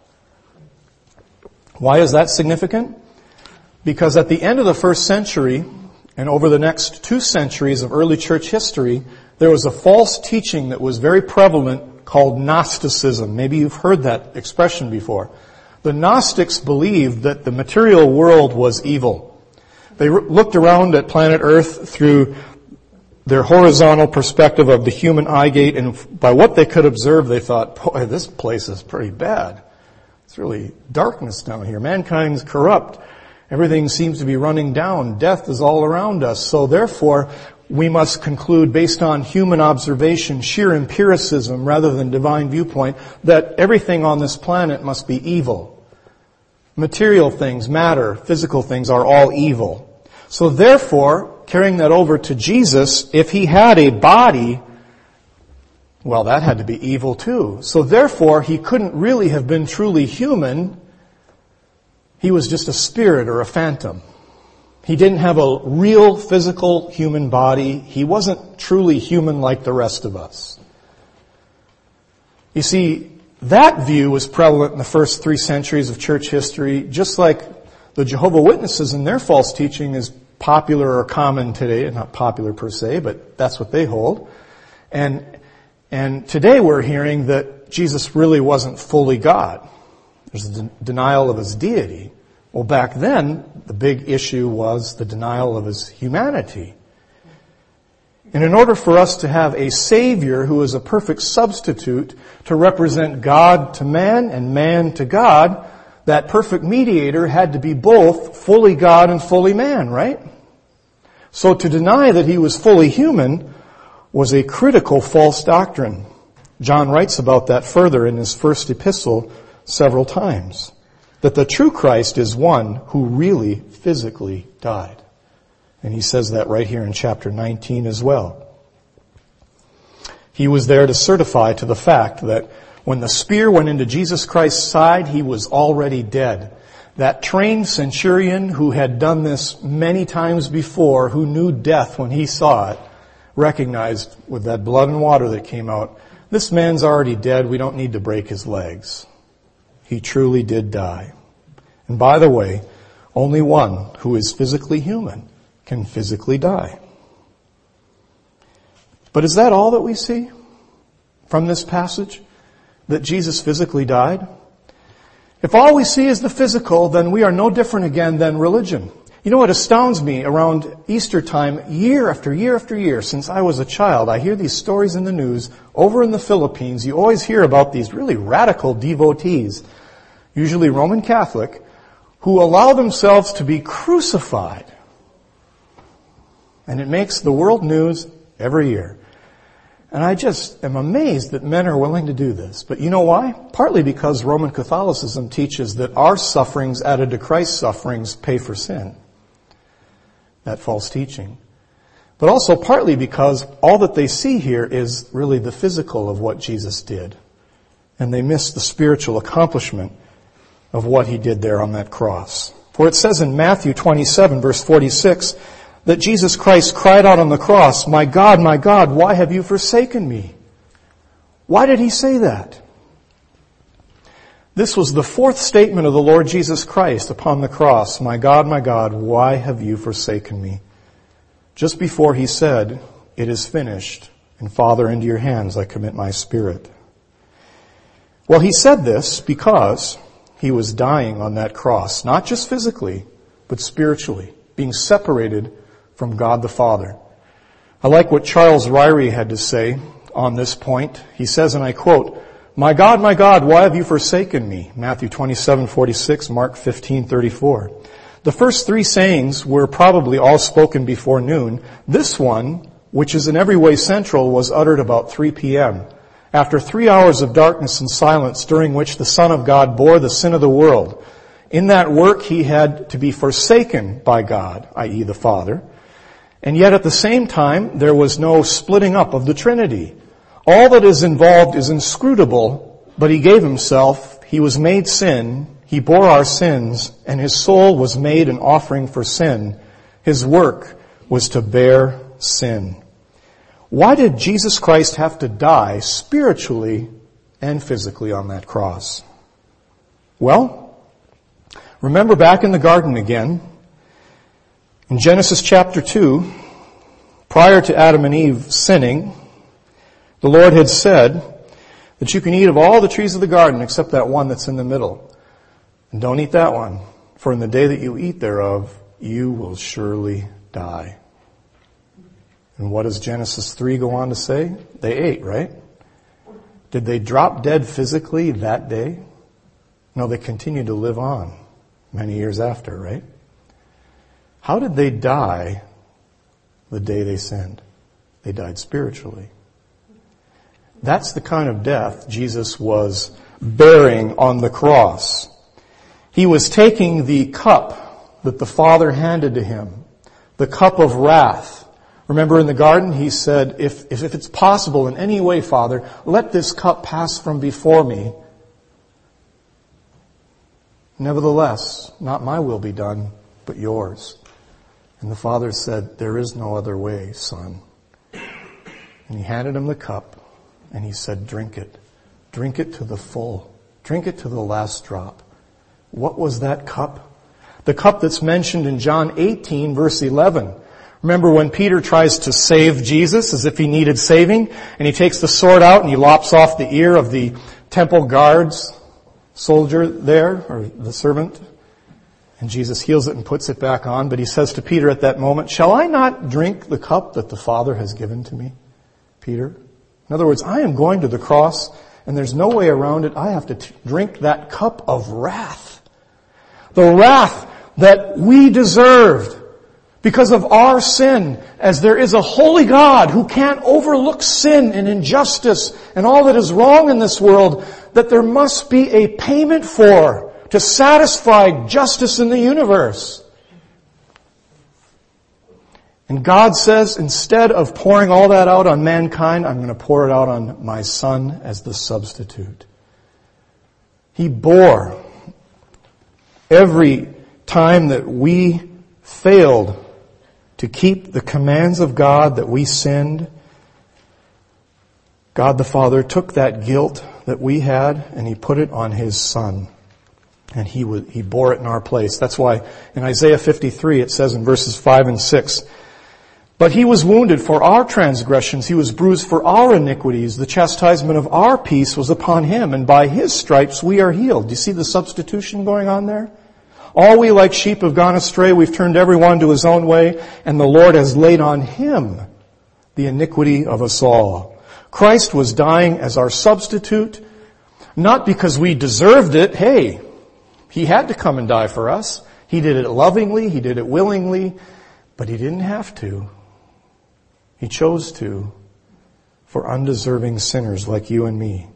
Why is that significant? Because at the end of the first century, and over the next two centuries of early church history, there was a false teaching that was very prevalent called Gnosticism. Maybe you've heard that expression before. The Gnostics believed that the material world was evil. They looked around at planet Earth through their horizontal perspective of the human eye gate, and by what they could observe, they thought, boy, this place is pretty bad. It's really darkness down here. Mankind's corrupt. Everything seems to be running down. Death is all around us. So therefore, we must conclude based on human observation, sheer empiricism rather than divine viewpoint, that everything on this planet must be evil. Material things, matter, physical things are all evil. So therefore, carrying that over to Jesus, if he had a body, well, that had to be evil too. So therefore, he couldn't really have been truly human. He was just a spirit or a phantom. He didn't have a real physical human body. He wasn't truly human like the rest of us. You see, that view was prevalent in the first three centuries of church history, just like the Jehovah's Witnesses and their false teaching is popular or common today, not popular per se, but that's what they hold. And, and today we're hearing that Jesus really wasn't fully God. There's a de- denial of his deity. Well, back then, the big issue was the denial of his humanity. And in order for us to have a Savior who is a perfect substitute to represent God to man and man to God, that perfect mediator had to be both fully God and fully man, right? So to deny that he was fully human was a critical false doctrine. John writes about that further in his first epistle several times. That the true Christ is one who really physically died. And he says that right here in chapter nineteen as well. He was there to certify to the fact that when the spear went into Jesus Christ's side, he was already dead. That trained centurion who had done this many times before, who knew death when he saw it, recognized with that blood and water that came out, this man's already dead, we don't need to break his legs. He truly did die. And by the way, only one who is physically human can physically die. But is that all that we see from this passage? That Jesus physically died? If all we see is the physical, then we are no different again than religion. You know what astounds me around Easter time, year after year after year, since I was a child, I hear these stories in the news. Over in the Philippines, you always hear about these really radical devotees, usually Roman Catholic, who allow themselves to be crucified. And it makes the world news every year. And I just am amazed that men are willing to do this. But you know why? Partly because Roman Catholicism teaches that our sufferings added to Christ's sufferings pay for sin. That false teaching. But also partly because all that they see here is really the physical of what Jesus did. And they miss the spiritual accomplishment of what he did there on that cross. For it says in Matthew twenty-seven, verse forty-six, that Jesus Christ cried out on the cross, "My God, my God, why have you forsaken me?" Why did he say that? This was the fourth statement of the Lord Jesus Christ upon the cross. "My God, my God, why have you forsaken me?" Just before he said, "It is finished, and Father, into your hands I commit my spirit." Well, he said this because he was dying on that cross, not just physically, but spiritually, being separated from God the Father. I like what Charles Ryrie had to say on this point. He says, and I quote, "My God, my God, why have you forsaken me?" Matthew twenty-seven forty-six, Mark fifteen thirty-four. The first three sayings were probably all spoken before noon. This one, which is in every way central, was uttered about three p.m. After three hours of darkness and silence during which the Son of God bore the sin of the world. In that work he had to be forsaken by God, that is the Father. And yet at the same time, there was no splitting up of the Trinity. All that is involved is inscrutable, but he gave himself, he was made sin, he bore our sins, and his soul was made an offering for sin. His work was to bear sin. Why did Jesus Christ have to die spiritually and physically on that cross? Well, remember back in the garden again, in Genesis chapter two, prior to Adam and Eve sinning, the Lord had said that you can eat of all the trees of the garden except that one that's in the middle. And don't eat that one, for in the day that you eat thereof, you will surely die. And what does Genesis three go on to say? They ate, right? Did they drop dead physically that day? No, they continued to live on many years after, right? How did they die the day they sinned? They died spiritually. That's the kind of death Jesus was bearing on the cross. He was taking the cup that the Father handed to him, the cup of wrath. Remember in the garden, he said, if, if, if it's possible in any way, Father, let this cup pass from before me. Nevertheless, not my will be done, but yours. And the Father said, there is no other way, Son. And he handed him the cup, and he said, drink it. Drink it to the full. Drink it to the last drop. What was that cup? The cup that's mentioned in John eighteen, verse eleven. Remember when Peter tries to save Jesus as if he needed saving, and he takes the sword out and he lops off the ear of the temple guard's soldier there, or the servant, and Jesus heals it and puts it back on. But he says to Peter at that moment, "Shall I not drink the cup that the Father has given to me, Peter?" In other words, I am going to the cross, and there's no way around it. I have to t- drink that cup of wrath. The wrath that we deserved because of our sin, as there is a holy God who can't overlook sin and injustice and all that is wrong in this world, that there must be a payment for to satisfy justice in the universe. And God says, instead of pouring all that out on mankind, I'm going to pour it out on my Son as the substitute. He bore every time that we failed to keep the commands of God, that we sinned. God the Father took that guilt that we had and He put it on His Son. And He would, He bore it in our place. That's why in Isaiah fifty-three it says in verses five and six, "But He was wounded for our transgressions, He was bruised for our iniquities. The chastisement of our peace was upon Him, and by His stripes we are healed." Do you see the substitution going on there? "All we like sheep have gone astray. We've turned everyone to his own way, and the Lord has laid on Him the iniquity of us all." Christ was dying as our substitute, not because we deserved it. Hey, He had to come and die for us. He did it lovingly. He did it willingly, but He didn't have to. He chose to for undeserving sinners like you and me.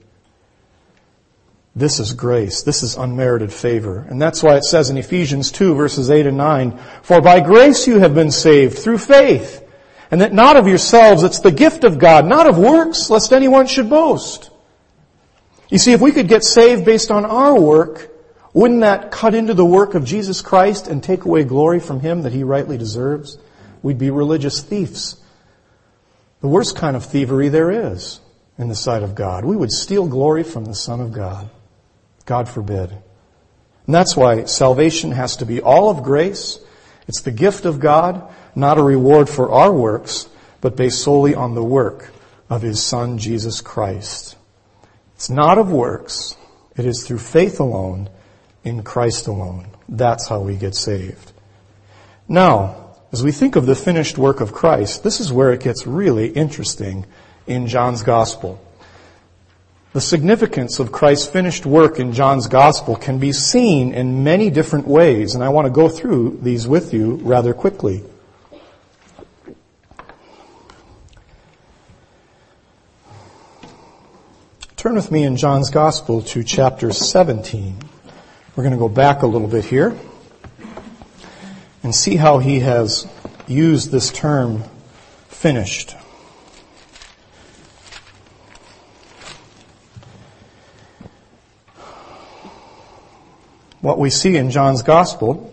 This is grace. This is unmerited favor. And that's why it says in Ephesians two, verses eight and nine, "For by grace you have been saved through faith, and that not of yourselves, it's the gift of God, not of works, lest anyone should boast." You see, if we could get saved based on our work, wouldn't that cut into the work of Jesus Christ and take away glory from Him that He rightly deserves? We'd be religious thieves. The worst kind of thievery there is in the sight of God. We would steal glory from the Son of God. God forbid. And that's why salvation has to be all of grace. It's the gift of God, not a reward for our works, but based solely on the work of His Son, Jesus Christ. It's not of works. It is through faith alone, in Christ alone. That's how we get saved. Now, as we think of the finished work of Christ, this is where it gets really interesting in John's Gospel. The significance of Christ's finished work in John's Gospel can be seen in many different ways, and I want to go through these with you rather quickly. Turn with me in John's Gospel to chapter seventeen. We're going to go back a little bit here and see how he has used this term, finished. What we see in John's Gospel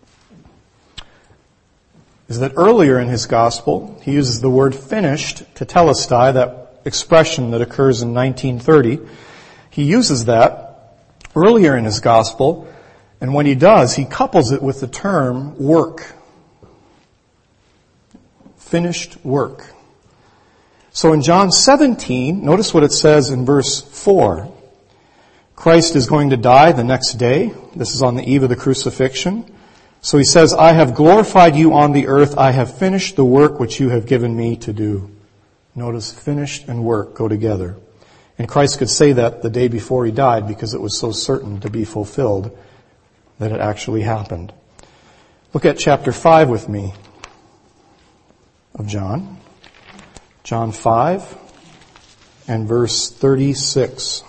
is that earlier in his Gospel, he uses the word finished, tetelestai, that expression that occurs in nineteen thirty. He uses that earlier in his Gospel, and when he does, he couples it with the term work. Finished work. So in John seventeen, notice what it says in verse four. Christ is going to die the next day. This is on the eve of the crucifixion. So he says, "I have glorified you on the earth. I have finished the work which you have given me to do." Notice finished and work go together. And Christ could say that the day before he died because it was so certain to be fulfilled that it actually happened. Look at chapter five with me of John. John five and verse thirty-six.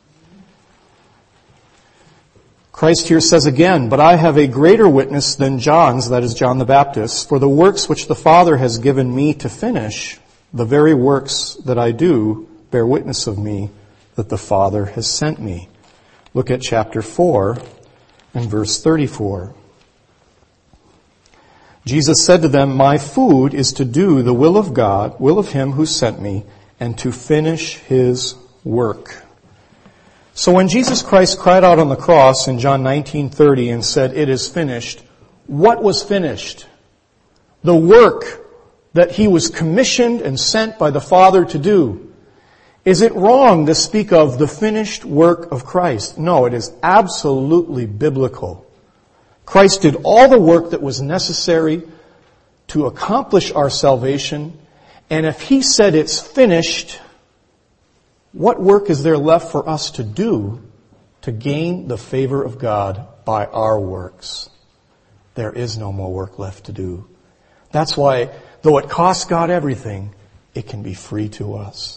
Christ here says again, "But I have a greater witness than John's," that is John the Baptist, "for the works which the Father has given me to finish, the very works that I do bear witness of me that the Father has sent me." Look at chapter four and verse thirty-four. Jesus said to them, "My food is to do the will of God, will of Him who sent me, and to finish His work." So when Jesus Christ cried out on the cross in John nineteen thirty and said, "It is finished," what was finished? The work that he was commissioned and sent by the Father to do. Is it wrong to speak of the finished work of Christ? No, it is absolutely biblical. Christ did all the work that was necessary to accomplish our salvation, and if he said it's finished, what work is there left for us to do to gain the favor of God by our works? There is no more work left to do. That's why, though it costs God everything, it can be free to us.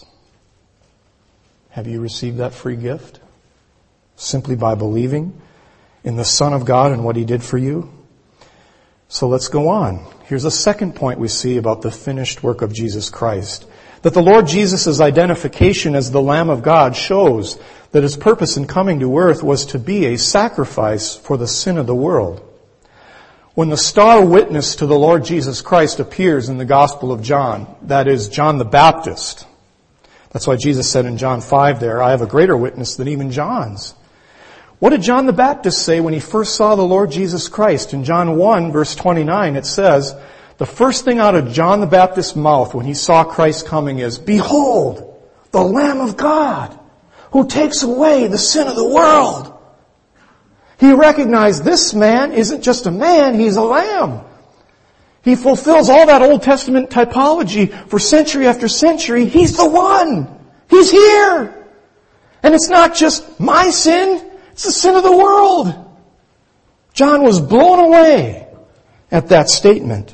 Have you received that free gift? Simply by believing in the Son of God and what he did for you? So let's go on. Here's a second point we see about the finished work of Jesus Christ. That the Lord Jesus' identification as the Lamb of God shows that his purpose in coming to earth was to be a sacrifice for the sin of the world. When the star witness to the Lord Jesus Christ appears in the Gospel of John, that is John the Baptist. That's why Jesus said in John five there, I have a greater witness than even John's. What did John the Baptist say when he first saw the Lord Jesus Christ? In John one, verse twenty-nine, it says, the first thing out of John the Baptist's mouth when he saw Christ coming is, behold, the Lamb of God, who takes away the sin of the world. He recognized this man isn't just a man, he's a lamb. He fulfills all that Old Testament typology for century after century. He's the one. He's here. And it's not just my sin, it's the sin of the world. John was blown away at that statement.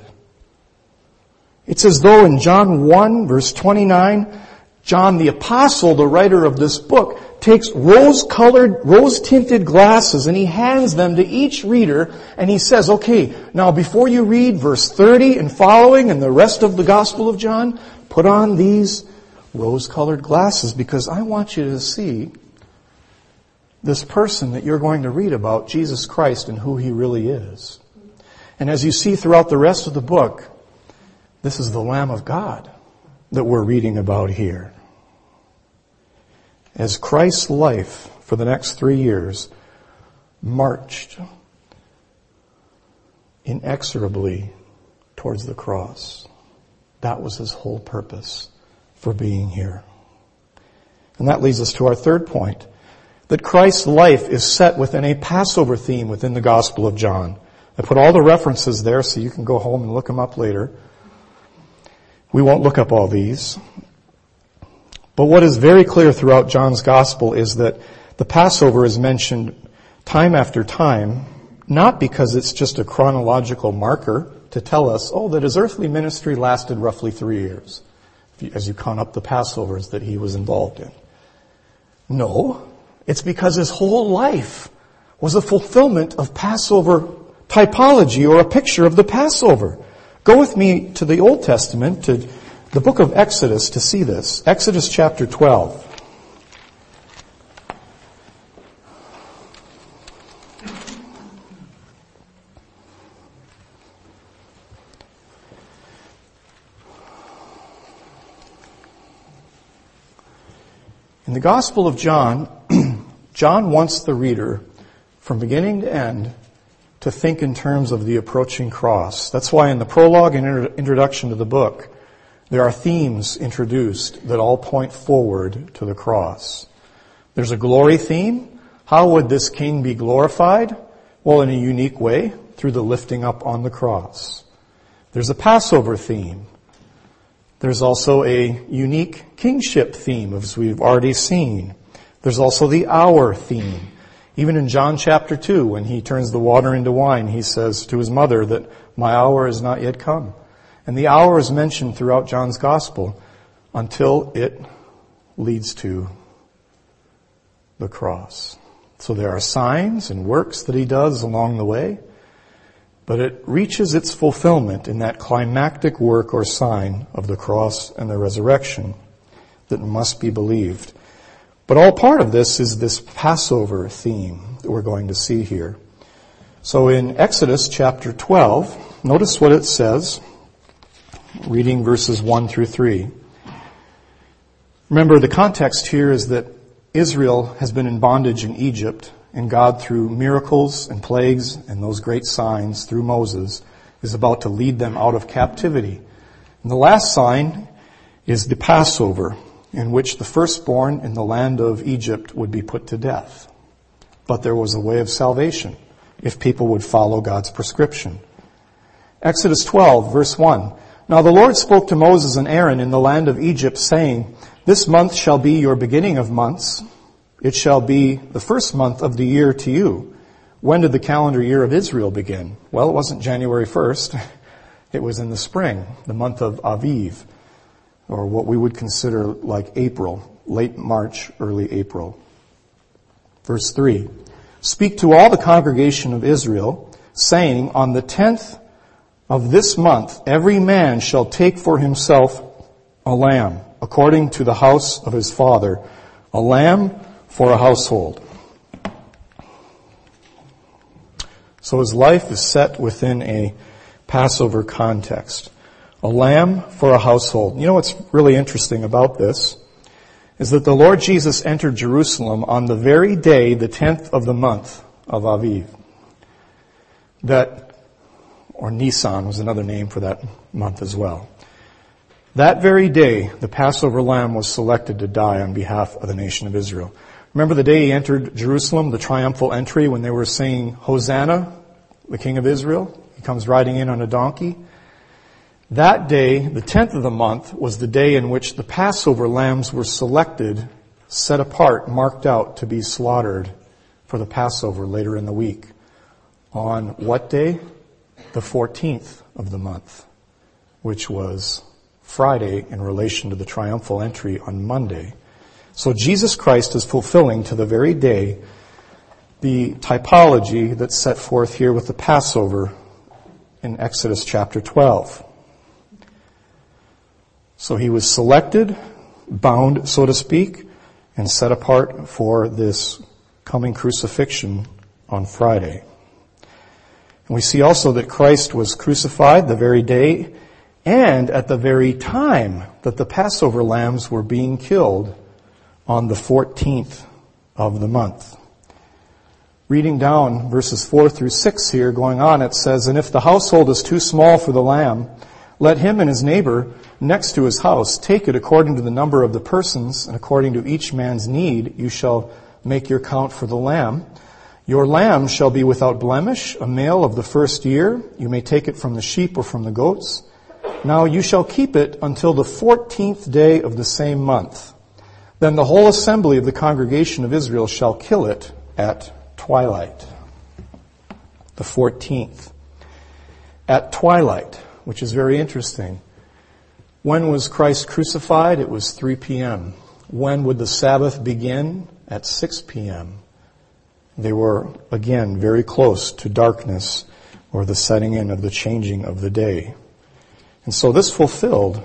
It's as though in John one, verse twenty-nine, John the Apostle, the writer of this book, takes rose-colored, rose-tinted glasses and he hands them to each reader and he says, okay, now before you read verse thirty and following and the rest of the Gospel of John, put on these rose-colored glasses because I want you to see this person that you're going to read about, Jesus Christ, and who he really is. And as you see throughout the rest of the book, this is the Lamb of God that we're reading about here. As Christ's life for the next three years marched inexorably towards the cross. That was his whole purpose for being here. And that leads us to our third point, that Christ's life is set within a Passover theme within the Gospel of John. I put all the references there so you can go home and look them up later. We won't look up all these. But what is very clear throughout John's Gospel is that the Passover is mentioned time after time, not because it's just a chronological marker to tell us, oh, that his earthly ministry lasted roughly three years, as you count up the Passovers that he was involved in. No, it's because his whole life was a fulfillment of Passover typology or a picture of the Passover. Go with me to the Old Testament, to the book of Exodus to see this. Exodus chapter twelve. In the Gospel of John, John wants the reader, from beginning to end, to think in terms of the approaching cross. That's why in the prologue and introduction to the book, there are themes introduced that all point forward to the cross. There's a glory theme. How would this king be glorified? Well, in a unique way, through the lifting up on the cross. There's a Passover theme. There's also a unique kingship theme, as we've already seen. There's also the hour theme. Even in John chapter two, when he turns the water into wine, he says to his mother that my hour is not yet come. And the hour is mentioned throughout John's Gospel until it leads to the cross. So there are signs and works that he does along the way, but it reaches its fulfillment in that climactic work or sign of the cross and the resurrection that must be believed. But all part of this is this Passover theme that we're going to see here. So in Exodus chapter twelve, notice what it says, reading verses one through three. Remember, the context here is that Israel has been in bondage in Egypt, and God, through miracles and plagues and those great signs through Moses, is about to lead them out of captivity. And the last sign is the Passover, in which the firstborn in the land of Egypt would be put to death. But there was a way of salvation if people would follow God's prescription. Exodus twelve, verse one. Now the Lord spoke to Moses and Aaron in the land of Egypt, saying, This month shall be your beginning of months. It shall be the first month of the year to you. When did the calendar year of Israel begin? Well, it wasn't January first. It was in the spring, the month of Aviv, or what we would consider like April, late March, early April. Verse three. Speak to all the congregation of Israel, saying, On the tenth of this month, every man shall take for himself a lamb, according to the house of his father, a lamb for a household. So his life is set within a Passover context. A lamb for a household. You know what's really interesting about this is that the Lord Jesus entered Jerusalem on the very day, the tenth of the month of Aviv. That, or Nisan was another name for that month as well. That very day, the Passover lamb was selected to die on behalf of the nation of Israel. Remember the day he entered Jerusalem, the triumphal entry, when they were saying, Hosanna, the King of Israel? He comes riding in on a donkey. That day, the tenth of the month, was the day in which the Passover lambs were selected, set apart, marked out to be slaughtered for the Passover later in the week. On what day? The fourteenth of the month, which was Friday in relation to the triumphal entry on Monday. So Jesus Christ is fulfilling to the very day the typology that's set forth here with the Passover in Exodus chapter twelve. So he was selected, bound, so to speak, and set apart for this coming crucifixion on Friday. And we see also that Christ was crucified the very day and at the very time that the Passover lambs were being killed on the fourteenth of the month. Reading down verses four through six here, going on, it says, And if the household is too small for the lamb, let him and his neighbor next to his house take it according to the number of the persons, and according to each man's need you shall make your count for the lamb. Your lamb shall be without blemish, a male of the first year. You may take it from the sheep or from the goats. Now you shall keep it until the fourteenth day of the same month. Then the whole assembly of the congregation of Israel shall kill it at twilight. The fourteenth. At twilight, which is very interesting. When was Christ crucified? It was three p.m. When would the Sabbath begin? At six p.m. They were, again, very close to darkness or the setting in of the changing of the day. And so this fulfilled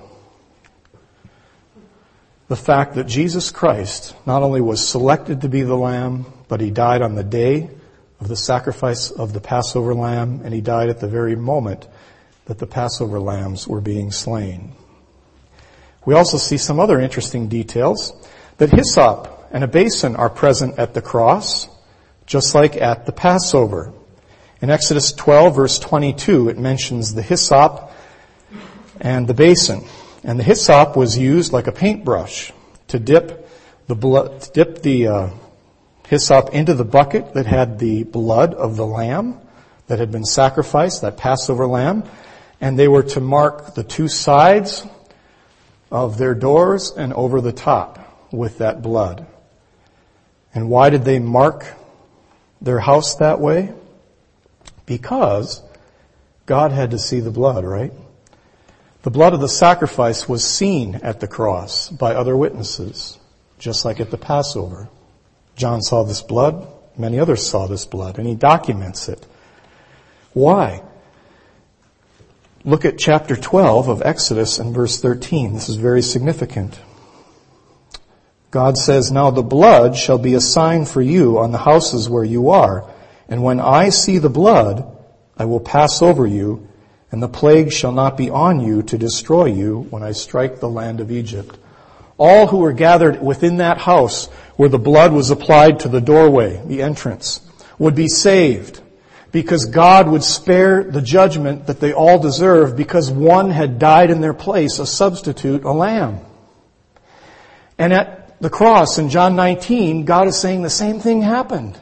the fact that Jesus Christ not only was selected to be the Lamb, but he died on the day of the sacrifice of the Passover lamb, and he died at the very moment that the Passover lambs were being slain. We also see some other interesting details, that hyssop and a basin are present at the cross, just like at the Passover. In Exodus twelve, verse twenty-two, it mentions the hyssop and the basin. And the hyssop was used like a paintbrush to dip the blood, to dip the uh, hyssop into the bucket that had the blood of the lamb that had been sacrificed, that Passover lamb, and they were to mark the two sides of their doors and over the top with that blood. And why did they mark their house that way? Because God had to see the blood, right? The blood of the sacrifice was seen at the cross by other witnesses, just like at the Passover. John saw this blood, many others saw this blood, and he documents it. Why? Look at chapter twelve of Exodus and verse thirteen. This is very significant. God says, Now the blood shall be a sign for you on the houses where you are, and when I see the blood, I will pass over you, and the plague shall not be on you to destroy you when I strike the land of Egypt. All who were gathered within that house where the blood was applied to the doorway, the entrance, would be saved because God would spare the judgment that they all deserve because one had died in their place, a substitute, a lamb. And at the cross in John nineteen, God is saying the same thing happened.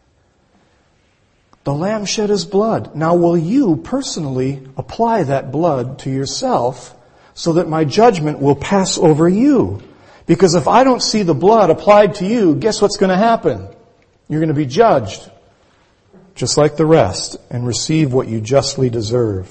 The lamb shed his blood. Now will you personally apply that blood to yourself so that my judgment will pass over you? Because if I don't see the blood applied to you, guess what's going to happen? You're going to be judged, just like the rest, and receive what you justly deserve.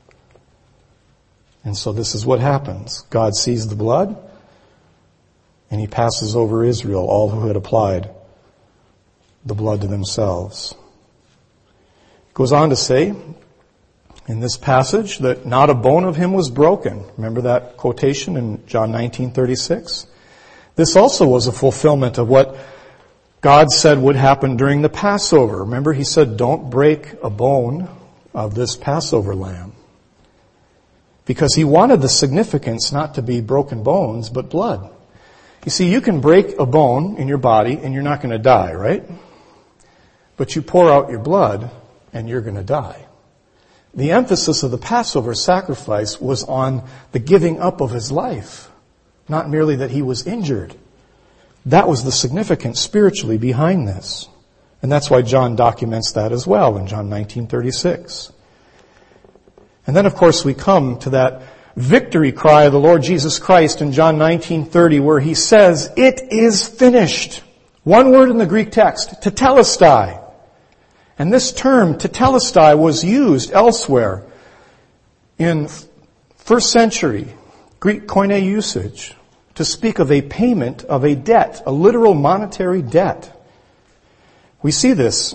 And so this is what happens. God sees the blood, and he passes over Israel, all who had applied the blood to themselves. It goes on to say in this passage that not a bone of him was broken. Remember that quotation in John nineteen thirty-six? This also was a fulfillment of what God said would happen during the Passover. Remember, he said, don't break a bone of this Passover lamb. Because he wanted the significance not to be broken bones, but blood. You see, you can break a bone in your body and you're not going to die, right? But you pour out your blood and you're going to die. The emphasis of the Passover sacrifice was on the giving up of his life, not merely that he was injured. That was the significance spiritually behind this. And that's why John documents that as well in John nineteen thirty-six. And then, of course, we come to that victory cry of the Lord Jesus Christ in John nineteen thirty, where he says, it is finished. One word in the Greek text, tetelestai. And this term, tetelestai, was used elsewhere in first century Greek koine usage to speak of a payment of a debt, a literal monetary debt. We see this.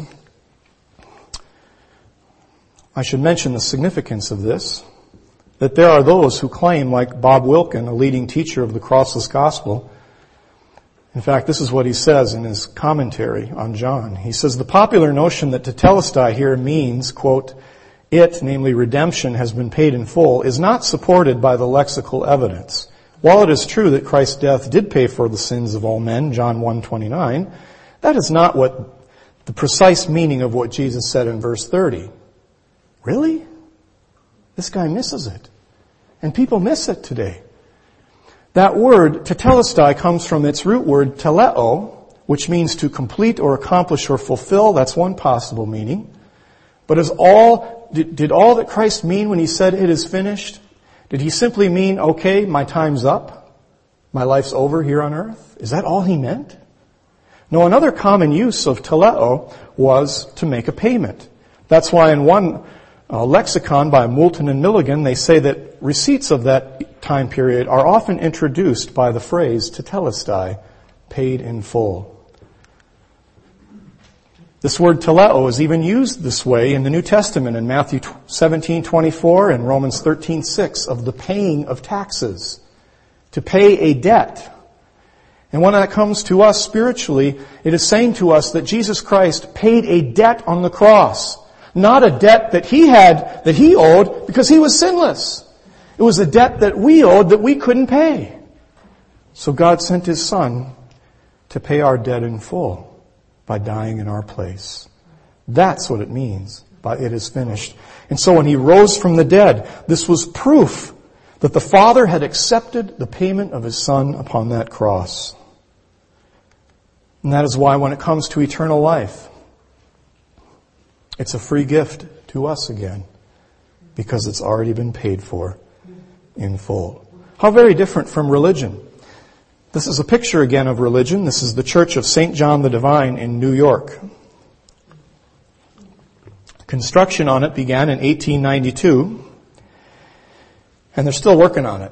I should mention the significance of this, that there are those who claim, like Bob Wilkin, a leading teacher of the crossless gospel. In fact, this is what he says in his commentary on John. He says, the popular notion that tetelestai here means, quote, it, namely redemption, has been paid in full, is not supported by the lexical evidence. While it is true that Christ's death did pay for the sins of all men, John one twenty-nine, that is not what the precise meaning of what Jesus said in verse thirty. Really? This guy misses it. And people miss it today. That word, tetelestai, comes from its root word, teleo, which means to complete or accomplish or fulfill. That's one possible meaning. But is all, did, did all that Christ mean when he said it is finished? Did he simply mean, okay, my time's up? My life's over here on earth? Is that all he meant? No, another common use of teleo was to make a payment. That's why in one uh, lexicon by Moulton and Milligan, they say that receipts of that time period are often introduced by the phrase tetelestai, paid in full. This word teleo is even used this way in the New Testament in Matthew seventeen twenty-four and Romans thirteen six of the paying of taxes, to pay a debt. And when that comes to us spiritually, it is saying to us that Jesus Christ paid a debt on the cross. Not a debt that he had, that he owed, because he was sinless. It was a debt that we owed that we couldn't pay. So God sent his Son to pay our debt in full by dying in our place. That's what it means by it is finished. And so when he rose from the dead, this was proof that the Father had accepted the payment of his Son upon that cross. And that is why when it comes to eternal life, it's a free gift to us again, because it's already been paid for in full. How very different from religion. This is a picture again of religion. This is the Church of Saint John the Divine in New York. Construction on it began in eighteen ninety-two, and they're still working on it.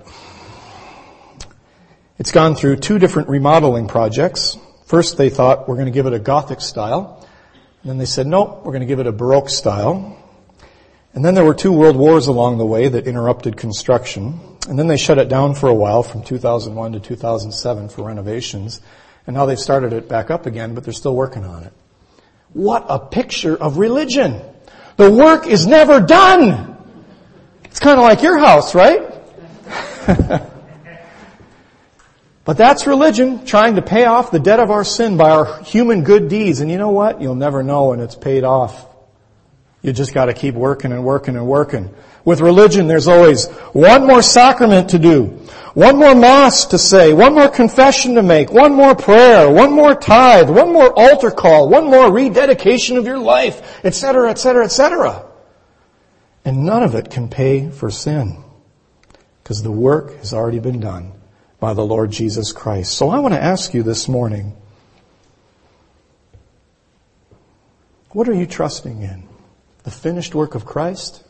It's gone through two different remodeling projects. First they thought, we're going to give it a Gothic style. And then they said, nope, we're going to give it a Baroque style. And then there were two world wars along the way that interrupted construction. And then they shut it down for a while from two thousand one to two thousand seven for renovations. And now they've started it back up again, but they're still working on it. What a picture of religion. The work is never done. It's kind of like your house, right? But that's religion, trying to pay off the debt of our sin by our human good deeds. And you know what? You'll never know when it's paid off. You just got to keep working and working and working. With religion, there's always one more sacrament to do, one more mass to say, one more confession to make, one more prayer, one more tithe, one more altar call, one more rededication of your life, et cetera, et cetera, et cetera. And none of it can pay for sin, because the work has already been done by the Lord Jesus Christ. So I want to ask you this morning, what are you trusting in? The finished work of Christ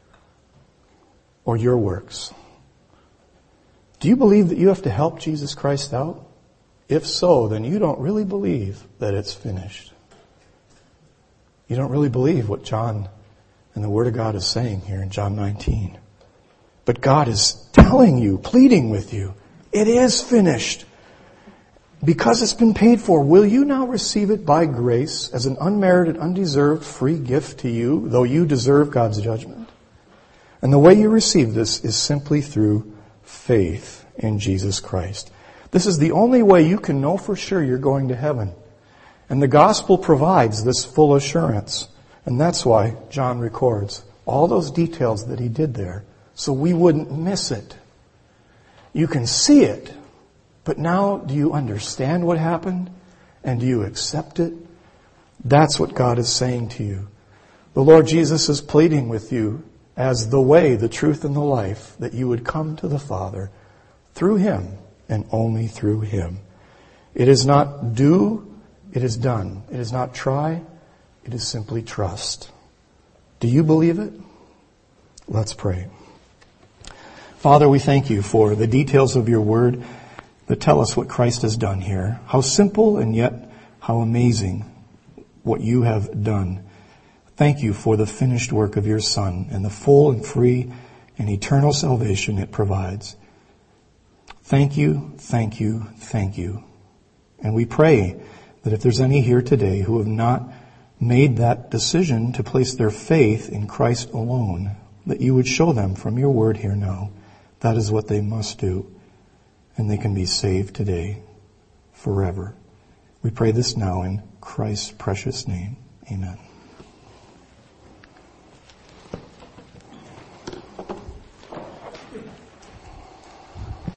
or your works? Do you believe that you have to help Jesus Christ out? If so, then you don't really believe that it's finished. You don't really believe what John and the Word of God is saying here in John nineteen. But God is telling you, pleading with you, it is finished. Because it's been paid for, will you now receive it by grace as an unmerited, undeserved free gift to you, though you deserve God's judgment? And the way you receive this is simply through faith in Jesus Christ. This is the only way you can know for sure you're going to heaven. And the gospel provides this full assurance. And that's why John records all those details that he did there, so we wouldn't miss it. You can see it, but now do you understand what happened? And do you accept it? That's what God is saying to you. The Lord Jesus is pleading with you as the way, the truth, and the life, that you would come to the Father through Him and only through Him. It is not do, it is done. It is not try, it is simply trust. Do you believe it? Let's pray. Father, we thank you for the details of your word that tell us what Christ has done here. How simple and yet how amazing what you have done. Thank you for the finished work of your Son and the full and free and eternal salvation it provides. Thank you, thank you, thank you. And we pray that if there's any here today who have not made that decision to place their faith in Christ alone, that you would show them from your word here now that is what they must do, and they can be saved today, forever. We pray this now in Christ's precious name. Amen.